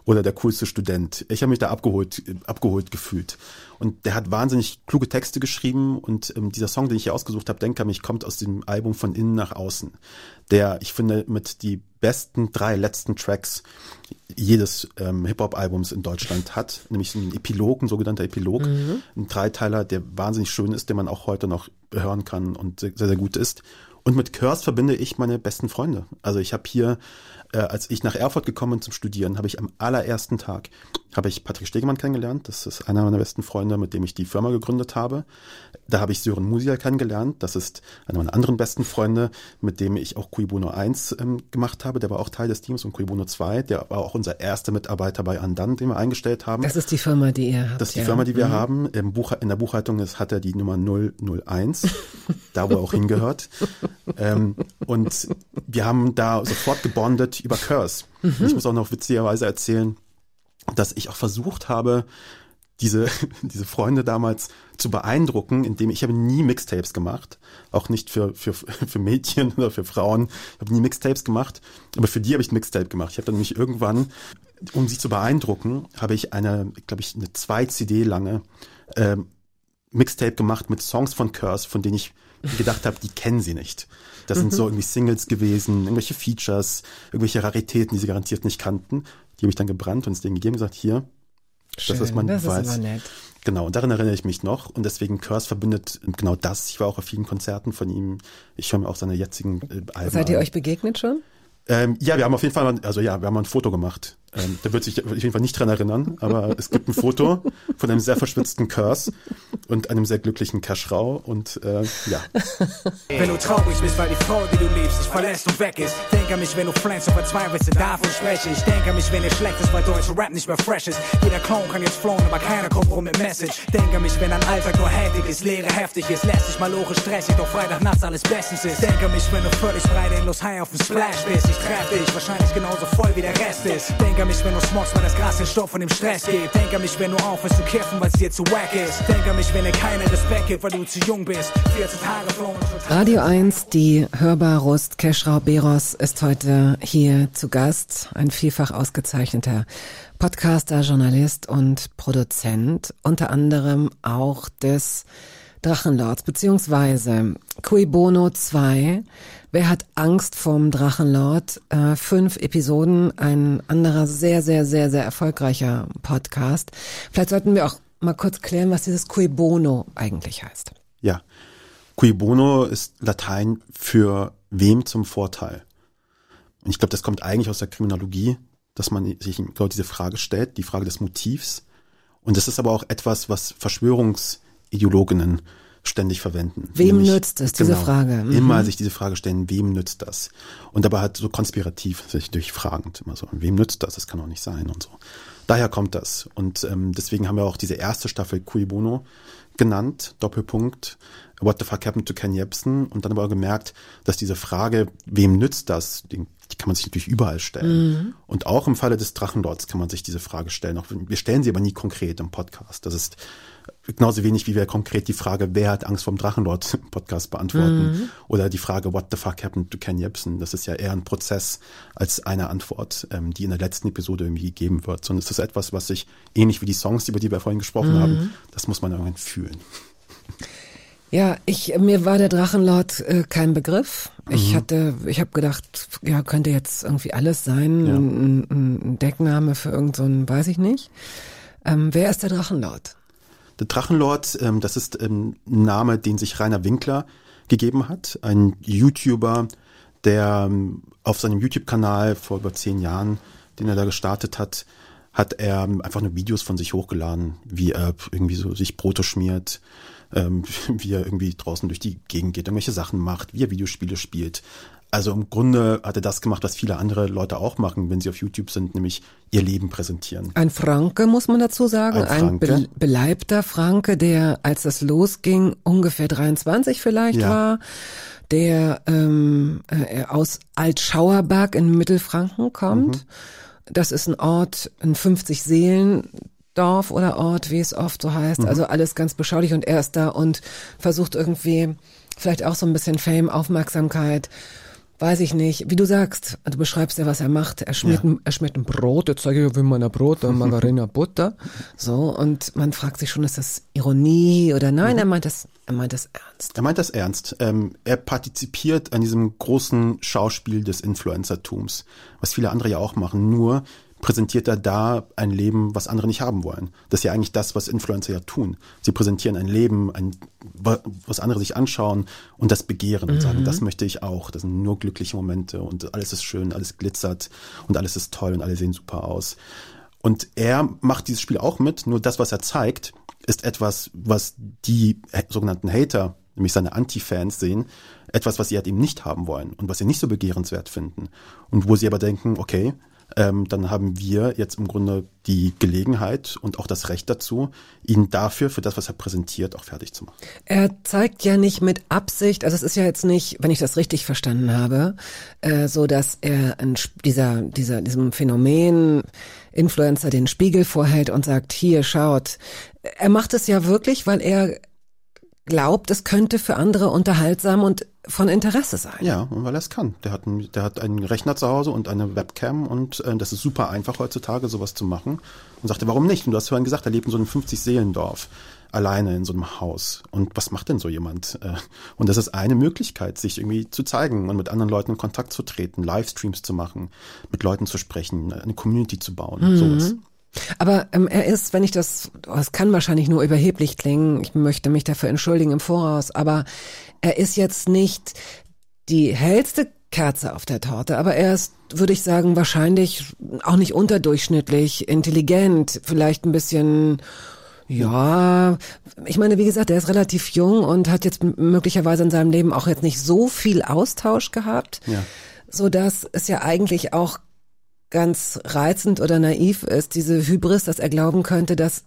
oder der coolste Student. Ich habe mich da abgeholt gefühlt. Und der hat wahnsinnig kluge Texte geschrieben und dieser Song, den ich hier ausgesucht habe, Denk an mich, kommt aus dem Album Von innen nach außen, der, ich finde, mit die besten 3 letzten Tracks jedes Hip-Hop-Albums in Deutschland hat, nämlich so ein sogenannter Epilog, ein Dreiteiler, der wahnsinnig schön ist, den man auch heute noch hören kann und sehr, sehr gut ist. Und mit Curse verbinde ich meine besten Freunde. Also ich habe hier, als ich nach Erfurt gekommen bin zum Studieren, habe ich am allerersten Tag Patrick Stegemann kennengelernt. Das ist einer meiner besten Freunde, mit dem ich die Firma gegründet habe. Da habe ich Sören Musia kennengelernt. Das ist einer meiner anderen besten Freunde, mit dem ich auch Cui Bono 1 gemacht habe. Der war auch Teil des Teams, und Cui Bono 2. Der war auch unser erster Mitarbeiter bei Andant, den wir eingestellt haben. Das ist die Firma, die ihr habt. Das ist die Firma, die wir haben. In der Buchhaltung hat er die Nummer 001, da wo er auch hingehört. Und wir haben da sofort gebondet über Curse. Ich muss auch noch witzigerweise erzählen, dass ich auch versucht habe, diese Freunde damals zu beeindrucken, indem ich habe nie Mixtapes gemacht, auch nicht für Mädchen oder für Frauen. Ich habe nie Mixtapes gemacht, aber für die habe ich ein Mixtape gemacht. Ich habe dann nämlich irgendwann, um sie zu beeindrucken, habe ich eine 2 CD lange Mixtape gemacht mit Songs von Curse, von denen ich gedacht habe, die kennen sie nicht. Das sind so irgendwie Singles gewesen, irgendwelche Features, irgendwelche Raritäten, die sie garantiert nicht kannten. Die habe ich dann gebrannt und es denen gegeben und gesagt, hier, schön, das ist mein Beweis. Das ist aber nett. Genau, und daran erinnere ich mich noch. Und deswegen Curse verbindet genau das. Ich war auch auf vielen Konzerten von ihm. Ich höre mir auch seine jetzigen Alben Seid ihr an. euch begegnet schon? Ja, wir haben auf jeden Fall, wir haben mal ein Foto gemacht. Da wird sich auf jeden Fall nicht dran erinnern, aber es gibt ein Foto von einem sehr verschwitzten Curse und einem sehr glücklichen Cashrow und ja. Wenn du traurig bist, weil die Frau, die du liebst, dich verlässt und weg ist. Denk an mich, wenn du flänzt und verzweifelst, davon spreche ich. Denk an mich, wenn dir schlecht ist, weil deutsche Rap nicht mehr fresh ist. Jeder Clown kann jetzt flown, aber keiner kommt rum mit Message. Denk an mich, wenn dein Alltag nur hektisch ist, Leere heftig ist. Lässt dich mal logisch stressig, doch Freitagnachts alles bestens ist. Denk an mich, wenn du völlig frei, los high auf dem Splash bist. Ich treff dich, wahrscheinlich genauso voll wie der Rest ist. Denk an mich, wenn du smogst, weil das Gras den Stoff von dem Stress gibt. Denk an mich, wenn du aufhörst zu kiffen, weil es dir zu wack ist. Denk an mich, wenn dir keiner Respekt gibt, weil du zu jung bist. 14 Tage flown. Radio 1, die Hörbar-Rust Cashrow Beros ist heute hier zu Gast. Ein vielfach ausgezeichneter Podcaster, Journalist und Produzent. Unter anderem auch des Drachenlords, beziehungsweise Cui Bono 2. Wer hat Angst vom Drachenlord? 5 Episoden, ein anderer sehr, sehr, sehr, sehr erfolgreicher Podcast. Vielleicht sollten wir auch mal kurz klären, was dieses Cui Bono eigentlich heißt. Ja, Cui Bono ist Latein für wem zum Vorteil. Und ich glaube, das kommt eigentlich aus der Kriminologie, dass man sich genau diese Frage stellt, die Frage des Motivs. Und das ist aber auch etwas, was Verschwörungsideologinnen ständig verwenden. Wem nützt es, diese Frage? Immer sich diese Frage stellen, wem nützt das? Und dabei halt so konspirativ sich durchfragend immer so, wem nützt das? Das kann doch nicht sein und so. Daher kommt das. Und deswegen haben wir auch diese erste Staffel Cui Bono genannt, Doppelpunkt, What the fuck happened to Ken Jebsen? Und dann aber auch gemerkt, dass diese Frage, wem nützt das, die kann man sich natürlich überall stellen. Und auch im Falle des Drachenlords kann man sich diese Frage stellen. Auch wir stellen sie aber nie konkret im Podcast. Das ist genauso wenig, wie wir konkret die Frage, wer hat Angst vom Drachenlord im Podcast beantworten. Oder die Frage, what the fuck happened to Ken Jebsen? Das ist ja eher ein Prozess als eine Antwort, die in der letzten Episode irgendwie gegeben wird. Sondern es ist etwas, was sich, ähnlich wie die Songs, über die wir vorhin gesprochen haben, das muss man irgendwann fühlen. Ja, mir war der Drachenlord kein Begriff. Ich habe gedacht, ja, könnte jetzt irgendwie alles sein, Ja. ein Deckname für irgend so ein, weiß ich nicht. Wer ist der Drachenlord? Der Drachenlord, das ist ein Name, den sich Rainer Winkler gegeben hat, ein YouTuber, der auf seinem YouTube-Kanal vor über 10 Jahren, den er da gestartet hat, hat er einfach nur Videos von sich hochgeladen, wie er irgendwie so sich Brote schmiert, wie er irgendwie draußen durch die Gegend geht, irgendwelche Sachen macht, wie er Videospiele spielt. Also im Grunde hat er das gemacht, was viele andere Leute auch machen, wenn sie auf YouTube sind, nämlich ihr Leben präsentieren. Ein Franke, muss man dazu sagen. Ein Franke. Beleibter Franke, der, als das losging, ungefähr 23 vielleicht war, der aus Altschauerberg in Mittelfranken kommt. Das ist ein Ort, ein 50-Seelen-Dorf oder Ort, wie es oft so heißt. Also alles ganz beschaulich, und er ist da und versucht irgendwie vielleicht auch so ein bisschen Fame, Aufmerksamkeit. weiß ich nicht, wie du sagst, du beschreibst ja, was er macht. Er schmiert ein Brot, jetzt sage ich, wie man ein Brot, dann Margarine, Butter. So, und man fragt sich schon, ist das Ironie oder nein, er meint das ernst. Er meint das ernst. Er partizipiert an diesem großen Schauspiel des Influencertums, was viele andere ja auch machen, nur präsentiert er da ein Leben, was andere nicht haben wollen. Das ist ja eigentlich das, was Influencer ja tun. Sie präsentieren ein Leben, was andere sich anschauen und das begehren und sagen, das möchte ich auch. Das sind nur glückliche Momente und alles ist schön, alles glitzert und alles ist toll und alle sehen super aus. Und er macht dieses Spiel auch mit, nur das, was er zeigt, ist etwas, was die sogenannten Hater, nämlich seine Anti-Fans sehen, etwas, was sie halt eben nicht haben wollen und was sie nicht so begehrenswert finden. Und wo sie aber denken, okay, dann haben wir jetzt im Grunde die Gelegenheit und auch das Recht dazu, ihn dafür, für das, was er präsentiert, auch fertig zu machen. Er zeigt ja nicht mit Absicht, also es ist ja jetzt nicht, wenn ich das richtig verstanden habe, so dass er diesem Phänomen Influencer den Spiegel vorhält und sagt, hier, schaut. Er macht es ja wirklich, weil er glaubt, es könnte für andere unterhaltsam und von Interesse sein. Ja, und weil er es kann. Der hat einen Rechner zu Hause und eine Webcam und das ist super einfach heutzutage, sowas zu machen. Und sagte, warum nicht? Und du hast vorhin gesagt, er lebt in so einem 50-Seelendorf, alleine in so einem Haus. Und was macht denn so jemand? Und das ist eine Möglichkeit, sich irgendwie zu zeigen und mit anderen Leuten in Kontakt zu treten, Livestreams zu machen, mit Leuten zu sprechen, eine Community zu bauen, sowas. Aber er ist, wenn ich es kann wahrscheinlich nur überheblich klingen, ich möchte mich dafür entschuldigen im Voraus, aber er ist jetzt nicht die hellste Kerze auf der Torte, aber er ist, würde ich sagen, wahrscheinlich auch nicht unterdurchschnittlich intelligent, vielleicht ein bisschen, ja, ich meine, wie gesagt, er ist relativ jung und hat jetzt möglicherweise in seinem Leben auch jetzt nicht so viel Austausch gehabt, so dass es ja eigentlich auch ganz reizend oder naiv ist, diese Hybris, dass er glauben könnte, dass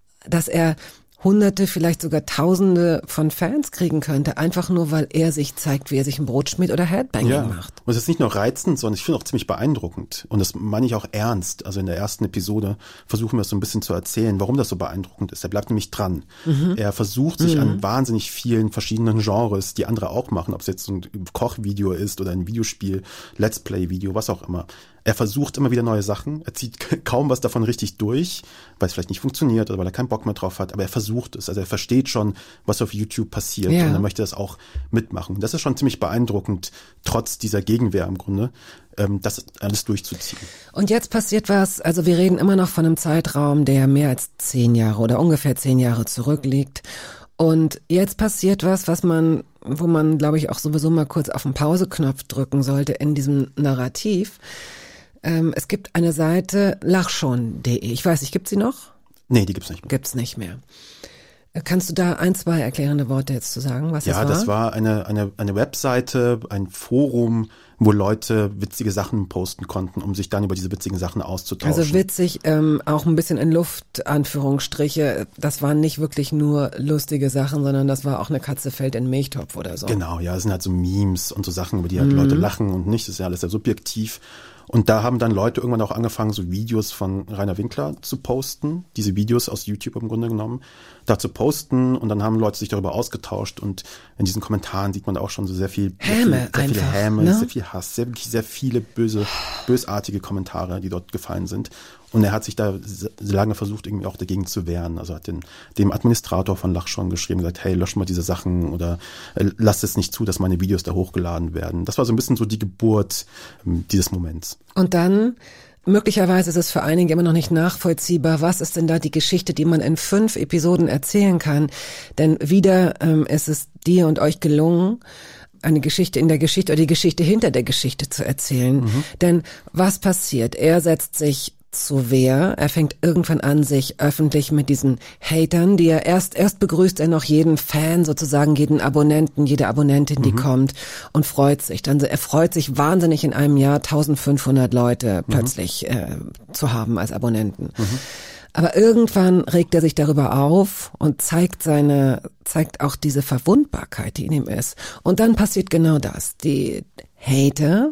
er Hunderte, vielleicht sogar Tausende von Fans kriegen könnte, einfach nur, weil er sich zeigt, wie er sich ein Brot schmiert oder Headbanging macht. Und es ist nicht nur reizend, sondern ich finde auch ziemlich beeindruckend. Und das meine ich auch ernst. Also in der ersten Episode versuchen wir es so ein bisschen zu erzählen, warum das so beeindruckend ist. Er bleibt nämlich dran. Er versucht sich an wahnsinnig vielen verschiedenen Genres, die andere auch machen, ob es jetzt ein Kochvideo ist oder ein Videospiel, Let's Play-Video, was auch immer. Er versucht immer wieder neue Sachen. Er zieht kaum was davon richtig durch, weil es vielleicht nicht funktioniert oder weil er keinen Bock mehr drauf hat. Aber er versucht es. Also er versteht schon, was auf YouTube passiert. Und er möchte das auch mitmachen. Das ist schon ziemlich beeindruckend, trotz dieser Gegenwehr im Grunde, das alles durchzuziehen. Und jetzt passiert was, also wir reden immer noch von einem Zeitraum, der mehr als 10 Jahre oder ungefähr 10 Jahre zurückliegt. Und jetzt passiert was, wo man, glaube ich, auch sowieso mal kurz auf den Pauseknopf drücken sollte in diesem Narrativ. Es gibt eine Seite, lachschon.de. Ich weiß nicht, gibt's sie noch? Nee, die gibt's nicht mehr. Gibt's nicht mehr. Kannst du da 1, 2 erklärende Worte jetzt zu sagen, was das war? Ja, das war eine Webseite, ein Forum, wo Leute witzige Sachen posten konnten, um sich dann über diese witzigen Sachen auszutauschen. Also witzig, auch ein bisschen in Luft, Anführungsstriche. Das waren nicht wirklich nur lustige Sachen, sondern das war auch eine Katze fällt in den Milchtopf oder so. Genau, ja, es sind halt so Memes und so Sachen, über die halt Leute lachen und nicht. Das ist ja alles sehr subjektiv. Und da haben dann Leute irgendwann auch angefangen, so Videos von Rainer Winkler zu posten, diese Videos aus YouTube im Grunde genommen, da zu posten und dann haben Leute sich darüber ausgetauscht und in diesen Kommentaren sieht man auch schon so sehr viele Häme, ne? Sehr viel Hass, sehr viele bösartige Kommentare, die dort gefallen sind. Und er hat sich da lange versucht, irgendwie auch dagegen zu wehren. Also hat dem Administrator von Lachschon geschrieben, gesagt, hey, lösch mal diese Sachen oder lasst es nicht zu, dass meine Videos da hochgeladen werden. Das war so ein bisschen so die Geburt dieses Moments. Und dann, möglicherweise ist es für einige immer noch nicht nachvollziehbar, was ist denn da die Geschichte, die man in 5 Episoden erzählen kann? Denn wieder ist es dir und euch gelungen, eine Geschichte in der Geschichte oder die Geschichte hinter der Geschichte zu erzählen. Denn was passiert? Er setzt sich zur Wehr. Er fängt irgendwann an, sich öffentlich mit diesen Hatern, die er erst begrüßt er noch jeden Fan, sozusagen jeden Abonnenten, jede Abonnentin, die kommt und freut sich. Dann er freut sich wahnsinnig in einem Jahr 1500 Leute plötzlich zu haben als Abonnenten. Aber irgendwann regt er sich darüber auf und zeigt auch diese Verwundbarkeit, die in ihm ist. Und dann passiert genau das. Die Hater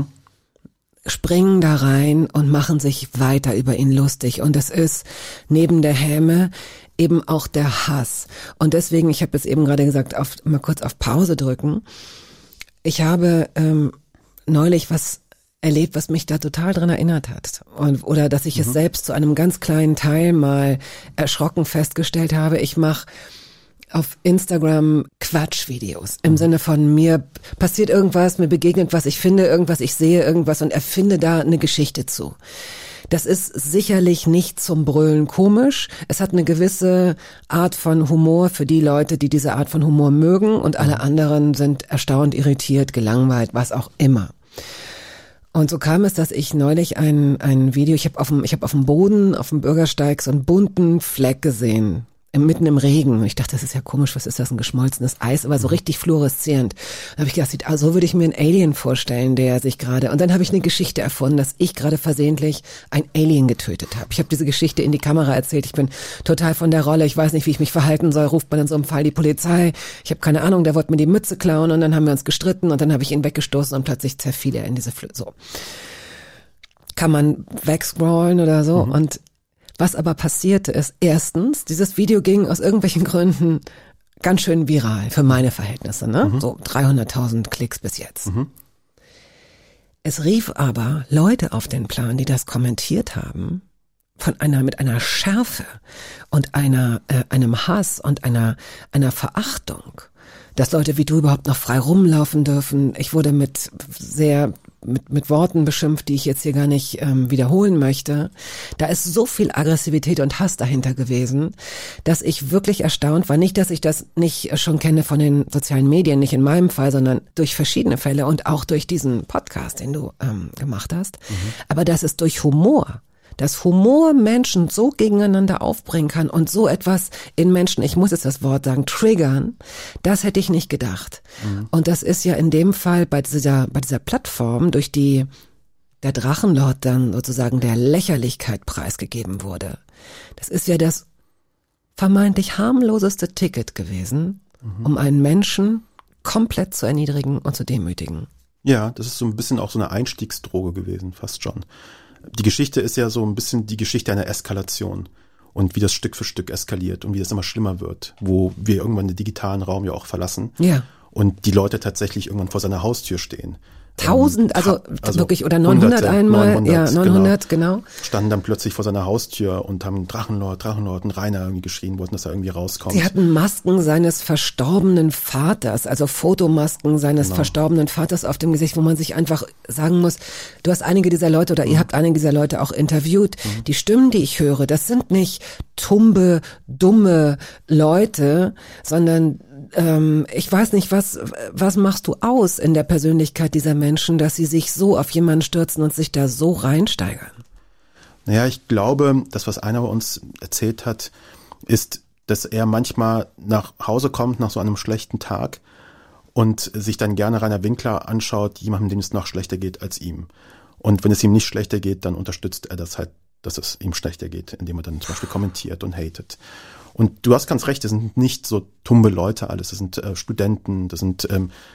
springen da rein und machen sich weiter über ihn lustig. Und es ist neben der Häme eben auch der Hass. Und deswegen, ich habe es eben gerade gesagt, mal kurz auf Pause drücken. Ich habe neulich was erlebt, was mich da total dran erinnert hat. Oder dass ich es selbst zu einem ganz kleinen Teil mal erschrocken festgestellt habe. Ich mache auf Instagram Quatschvideos. Im Sinne von, mir passiert irgendwas, mir begegnet was, ich finde irgendwas, ich sehe irgendwas und erfinde da eine Geschichte zu. Das ist sicherlich nicht zum Brüllen komisch. Es hat eine gewisse Art von Humor für die Leute, die diese Art von Humor mögen, und alle anderen sind erstaunt, irritiert, gelangweilt, was auch immer. Und so kam es, dass ich neulich ein Video, ich habe auf dem Boden, auf dem Bürgersteig so einen bunten Fleck gesehen, mitten im Regen. Und ich dachte, das ist ja komisch, was ist das, ein geschmolzenes Eis, aber so richtig fluoreszierend. Da habe ich gedacht, so würde ich mir einen Alien vorstellen, der sich gerade... Und dann habe ich eine Geschichte erfunden, dass ich gerade versehentlich ein Alien getötet habe. Ich habe diese Geschichte in die Kamera erzählt. Ich bin total von der Rolle. Ich weiß nicht, wie ich mich verhalten soll. Ruft man in so einem Fall die Polizei? Ich habe keine Ahnung, der wollte mir die Mütze klauen und dann haben wir uns gestritten und dann habe ich ihn weggestoßen und plötzlich zerfiel er in diese so. Kann man wegscrollen oder so. Und was aber passierte ist, erstens, dieses Video ging aus irgendwelchen Gründen ganz schön viral für meine Verhältnisse, ne? So 300.000 Klicks bis jetzt. Es rief aber Leute auf den Plan, die das kommentiert haben, mit einer Schärfe und einem Hass und einer Verachtung, dass Leute wie du überhaupt noch frei rumlaufen dürfen. Ich wurde mit Worten beschimpft, die ich jetzt hier gar nicht wiederholen möchte. Da ist so viel Aggressivität und Hass dahinter gewesen, dass ich wirklich erstaunt war. Nicht, dass ich das nicht schon kenne von den sozialen Medien, nicht in meinem Fall, sondern durch verschiedene Fälle und auch durch diesen Podcast, den du gemacht hast. Aber dass es durch Humor, dass Humor Menschen so gegeneinander aufbringen kann und so etwas in Menschen, ich muss jetzt das Wort sagen, triggern, das hätte ich nicht gedacht. Und das ist ja in dem Fall bei dieser Plattform, durch die der Drachenlord dann sozusagen der Lächerlichkeit preisgegeben wurde. Das ist ja das vermeintlich harmloseste Ticket gewesen, um einen Menschen komplett zu erniedrigen und zu demütigen. Ja, das ist so ein bisschen auch so eine Einstiegsdroge gewesen, fast schon. Die Geschichte ist ja so ein bisschen die Geschichte einer Eskalation und wie das Stück für Stück eskaliert und wie das immer schlimmer wird, wo wir irgendwann den digitalen Raum ja auch verlassen und die Leute tatsächlich irgendwann vor seiner Haustür stehen. 1000, also wirklich, oder 900 einmal, 900, genau. Standen dann plötzlich vor seiner Haustür und haben Drachenlord und Rainer irgendwie geschrien, wollten, dass er irgendwie rauskommt. Sie hatten Masken seines verstorbenen Vaters, also Fotomasken seines verstorbenen Vaters auf dem Gesicht, wo man sich einfach sagen muss, du hast einige dieser Leute oder ihr habt einige dieser Leute auch interviewt. Die Stimmen, die ich höre, das sind nicht tumbe, dumme Leute, sondern ich weiß nicht, was machst du aus in der Persönlichkeit dieser Menschen, dass sie sich so auf jemanden stürzen und sich da so reinsteigern? Naja, ich glaube, das, was einer bei uns erzählt hat, ist, dass er manchmal nach Hause kommt nach so einem schlechten Tag und sich dann gerne Rainer Winkler anschaut, jemandem, dem es noch schlechter geht als ihm. Und wenn es ihm nicht schlechter geht, dann unterstützt er das halt, dass es ihm schlechter geht, indem er dann zum Beispiel kommentiert und hatet. Und du hast ganz recht, das sind nicht so tumbe Leute alles, das sind Studenten, das sind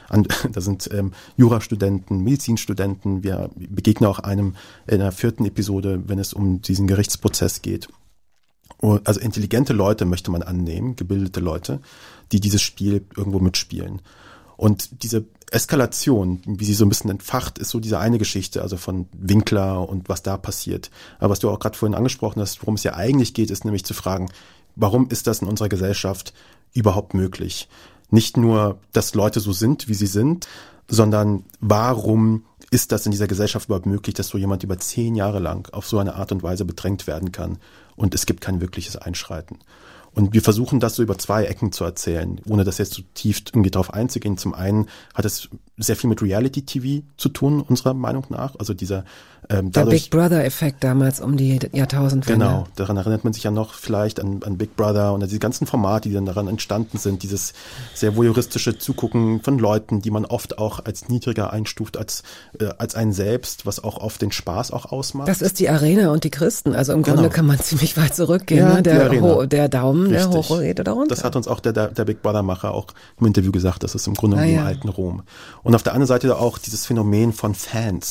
Jurastudenten, Medizinstudenten. Wir begegnen auch einem in der 4. Episode, wenn es um diesen Gerichtsprozess geht. Also intelligente Leute möchte man annehmen, gebildete Leute, die dieses Spiel irgendwo mitspielen. Und diese Eskalation, wie sie so ein bisschen entfacht, ist so diese eine Geschichte, also von Winkler und was da passiert. Aber was du auch gerade vorhin angesprochen hast, worum es ja eigentlich geht, ist nämlich zu fragen, warum ist das in unserer Gesellschaft überhaupt möglich? Nicht nur, dass Leute so sind, wie sie sind, sondern warum ist das in dieser Gesellschaft überhaupt möglich, dass so jemand über 10 Jahre lang auf so eine Art und Weise bedrängt werden kann und es gibt kein wirkliches Einschreiten? Und wir versuchen das so über 2 Ecken zu erzählen, ohne das jetzt so tief irgendwie drauf einzugehen. Zum einen hat es sehr viel mit Reality-TV zu tun, unserer Meinung nach. Also dieser der Big Brother-Effekt damals um die Jahrtausendwende. Genau, daran erinnert man sich ja noch vielleicht an Big Brother und diese ganzen Formate, die dann daran entstanden sind. Dieses sehr voyeuristische Zugucken von Leuten, die man oft auch als niedriger einstuft als einen selbst, was auch oft den Spaß auch ausmacht. Das ist die Arena und die Christen. Also im Grunde kann man ziemlich weit zurückgehen. Ja, ne? Der Daumen, richtig, der hoch geht oder runter. Das hat uns auch der Big Brother-Macher auch im Interview gesagt, das ist im Grunde im alten Rom. Und auf der anderen Seite auch dieses Phänomen von Fans.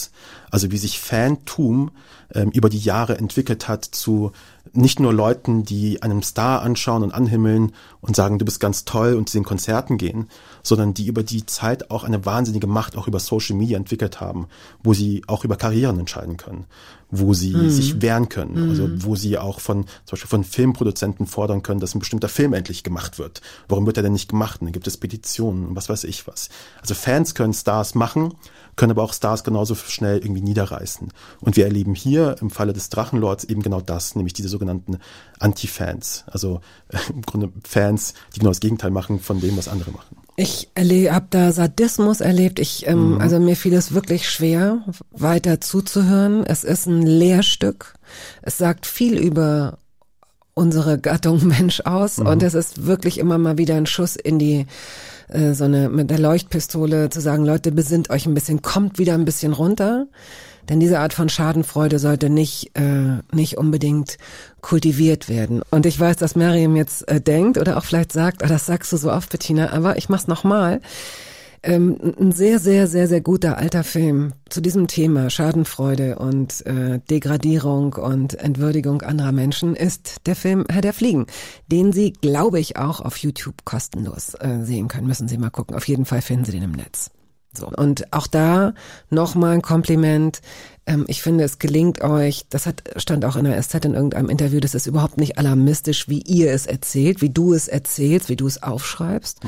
Also wie sich Fantum über die Jahre entwickelt hat zu nicht nur Leuten, die einem Star anschauen und anhimmeln und sagen, du bist ganz toll und zu den Konzerten gehen, sondern die über die Zeit auch eine wahnsinnige Macht auch über Social Media entwickelt haben, wo sie auch über Karrieren entscheiden können, wo sie sich wehren können, also wo sie auch zum Beispiel von Filmproduzenten fordern können, dass ein bestimmter Film endlich gemacht wird. Warum wird er denn nicht gemacht? Und dann gibt es Petitionen und was weiß ich was. Also Fans können Stars machen, können aber auch Stars genauso schnell irgendwie niederreißen. Und wir erleben hier im Falle des Drachenlords eben genau das, nämlich diese sogenannten Anti-Fans. Also im Grunde Fans, die genau das Gegenteil machen von dem, was andere machen. Ich habe da Sadismus erlebt. Also mir fiel es wirklich schwer, weiter zuzuhören. Es ist ein Lehrstück. Es sagt viel über unsere Gattung Mensch aus und es ist wirklich immer mal wieder ein Schuss in die mit der Leuchtpistole zu sagen, Leute, besinnt euch ein bisschen, kommt wieder ein bisschen runter. Denn diese Art von Schadenfreude sollte nicht unbedingt kultiviert werden. Und ich weiß, dass Maryam jetzt denkt oder auch vielleicht sagt, das sagst du so oft, Bettina, aber ich mach's nochmal. Ein sehr, sehr, sehr, sehr guter alter Film zu diesem Thema Schadenfreude und Degradierung und Entwürdigung anderer Menschen ist der Film Herr der Fliegen, den Sie, glaube ich, auch auf YouTube kostenlos sehen können. Müssen Sie mal gucken. Auf jeden Fall finden Sie den im Netz. So. Und auch da nochmal ein Kompliment. Ich finde, es gelingt euch, stand auch in der SZ in irgendeinem Interview, das ist überhaupt nicht alarmistisch, wie ihr es erzählt, wie du es erzählst, wie du es aufschreibst.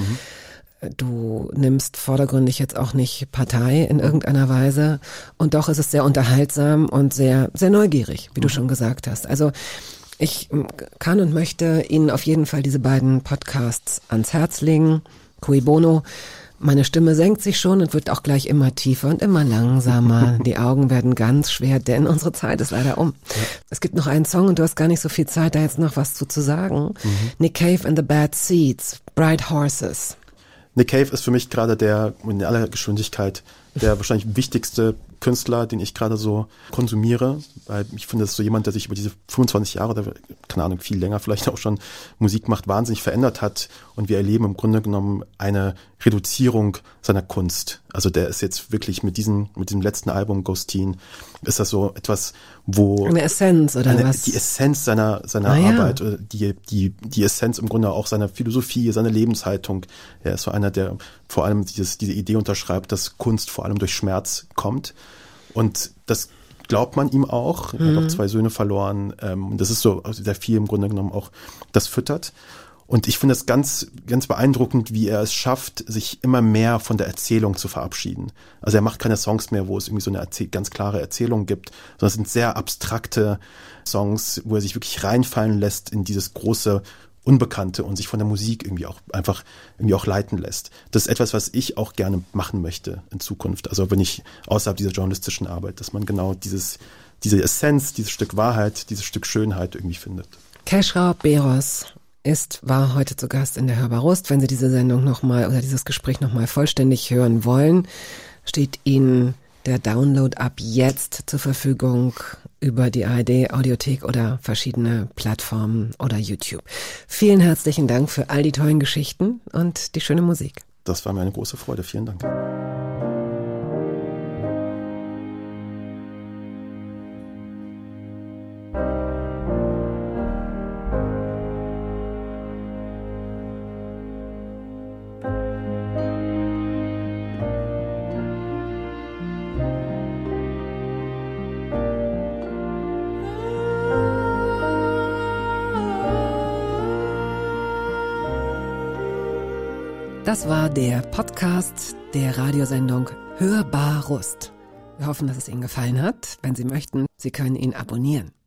Du nimmst vordergründig jetzt auch nicht Partei in irgendeiner Weise. Und doch ist es sehr unterhaltsam und sehr, sehr neugierig, wie du schon gesagt hast. Also ich kann und möchte Ihnen auf jeden Fall diese beiden Podcasts ans Herz legen. Cui Bono. Meine Stimme senkt sich schon und wird auch gleich immer tiefer und immer langsamer. Die Augen werden ganz schwer, denn unsere Zeit ist leider um. Ja. Es gibt noch einen Song und du hast gar nicht so viel Zeit, da jetzt noch was zu sagen. Nick Cave and the Bad Seeds, Bright Horses. Nick Cave ist für mich gerade der, in aller Geschwindigkeit, der wahrscheinlich wichtigste Künstler, den ich gerade so konsumiere, weil ich finde, das ist so jemand, der sich über diese 25 Jahre oder, keine Ahnung, viel länger vielleicht auch schon Musik macht, wahnsinnig verändert hat und wir erleben im Grunde genommen eine Reduzierung seiner Kunst. Also der ist jetzt wirklich mit diesem letzten Album Ghosteen, ist das so etwas, wo... Eine Essenz oder was? Die Essenz seiner Arbeit, die Essenz im Grunde auch seiner Philosophie, seiner Lebenshaltung. Er ist so einer, der vor allem diese Idee unterschreibt, dass Kunst vor allem durch Schmerz kommt. Und das glaubt man ihm auch. Er hat auch 2 Söhne verloren. Das ist so sehr viel im Grunde genommen auch das füttert. Und ich finde es ganz, ganz beeindruckend, wie er es schafft, sich immer mehr von der Erzählung zu verabschieden. Also er macht keine Songs mehr, wo es irgendwie so eine ganz klare Erzählung gibt, sondern es sind sehr abstrakte Songs, wo er sich wirklich reinfallen lässt in dieses große Unbekannte und sich von der Musik irgendwie auch leiten lässt. Das ist etwas, was ich auch gerne machen möchte in Zukunft. Also wenn ich außerhalb dieser journalistischen Arbeit, dass man genau diese Essenz, dieses Stück Wahrheit, dieses Stück Schönheit irgendwie findet. Keshra Beros war heute zu Gast in der Hörbar Rust. Wenn Sie diese Sendung nochmal oder dieses Gespräch nochmal vollständig hören wollen, steht Ihnen der Download ab jetzt zur Verfügung über die ARD Audiothek oder verschiedene Plattformen oder YouTube. Vielen herzlichen Dank für all die tollen Geschichten und die schöne Musik. Das war mir eine große Freude. Vielen Dank. Das war der Podcast der Radiosendung Hörbar Rust. Wir hoffen, dass es Ihnen gefallen hat. Wenn Sie möchten, Sie können ihn abonnieren.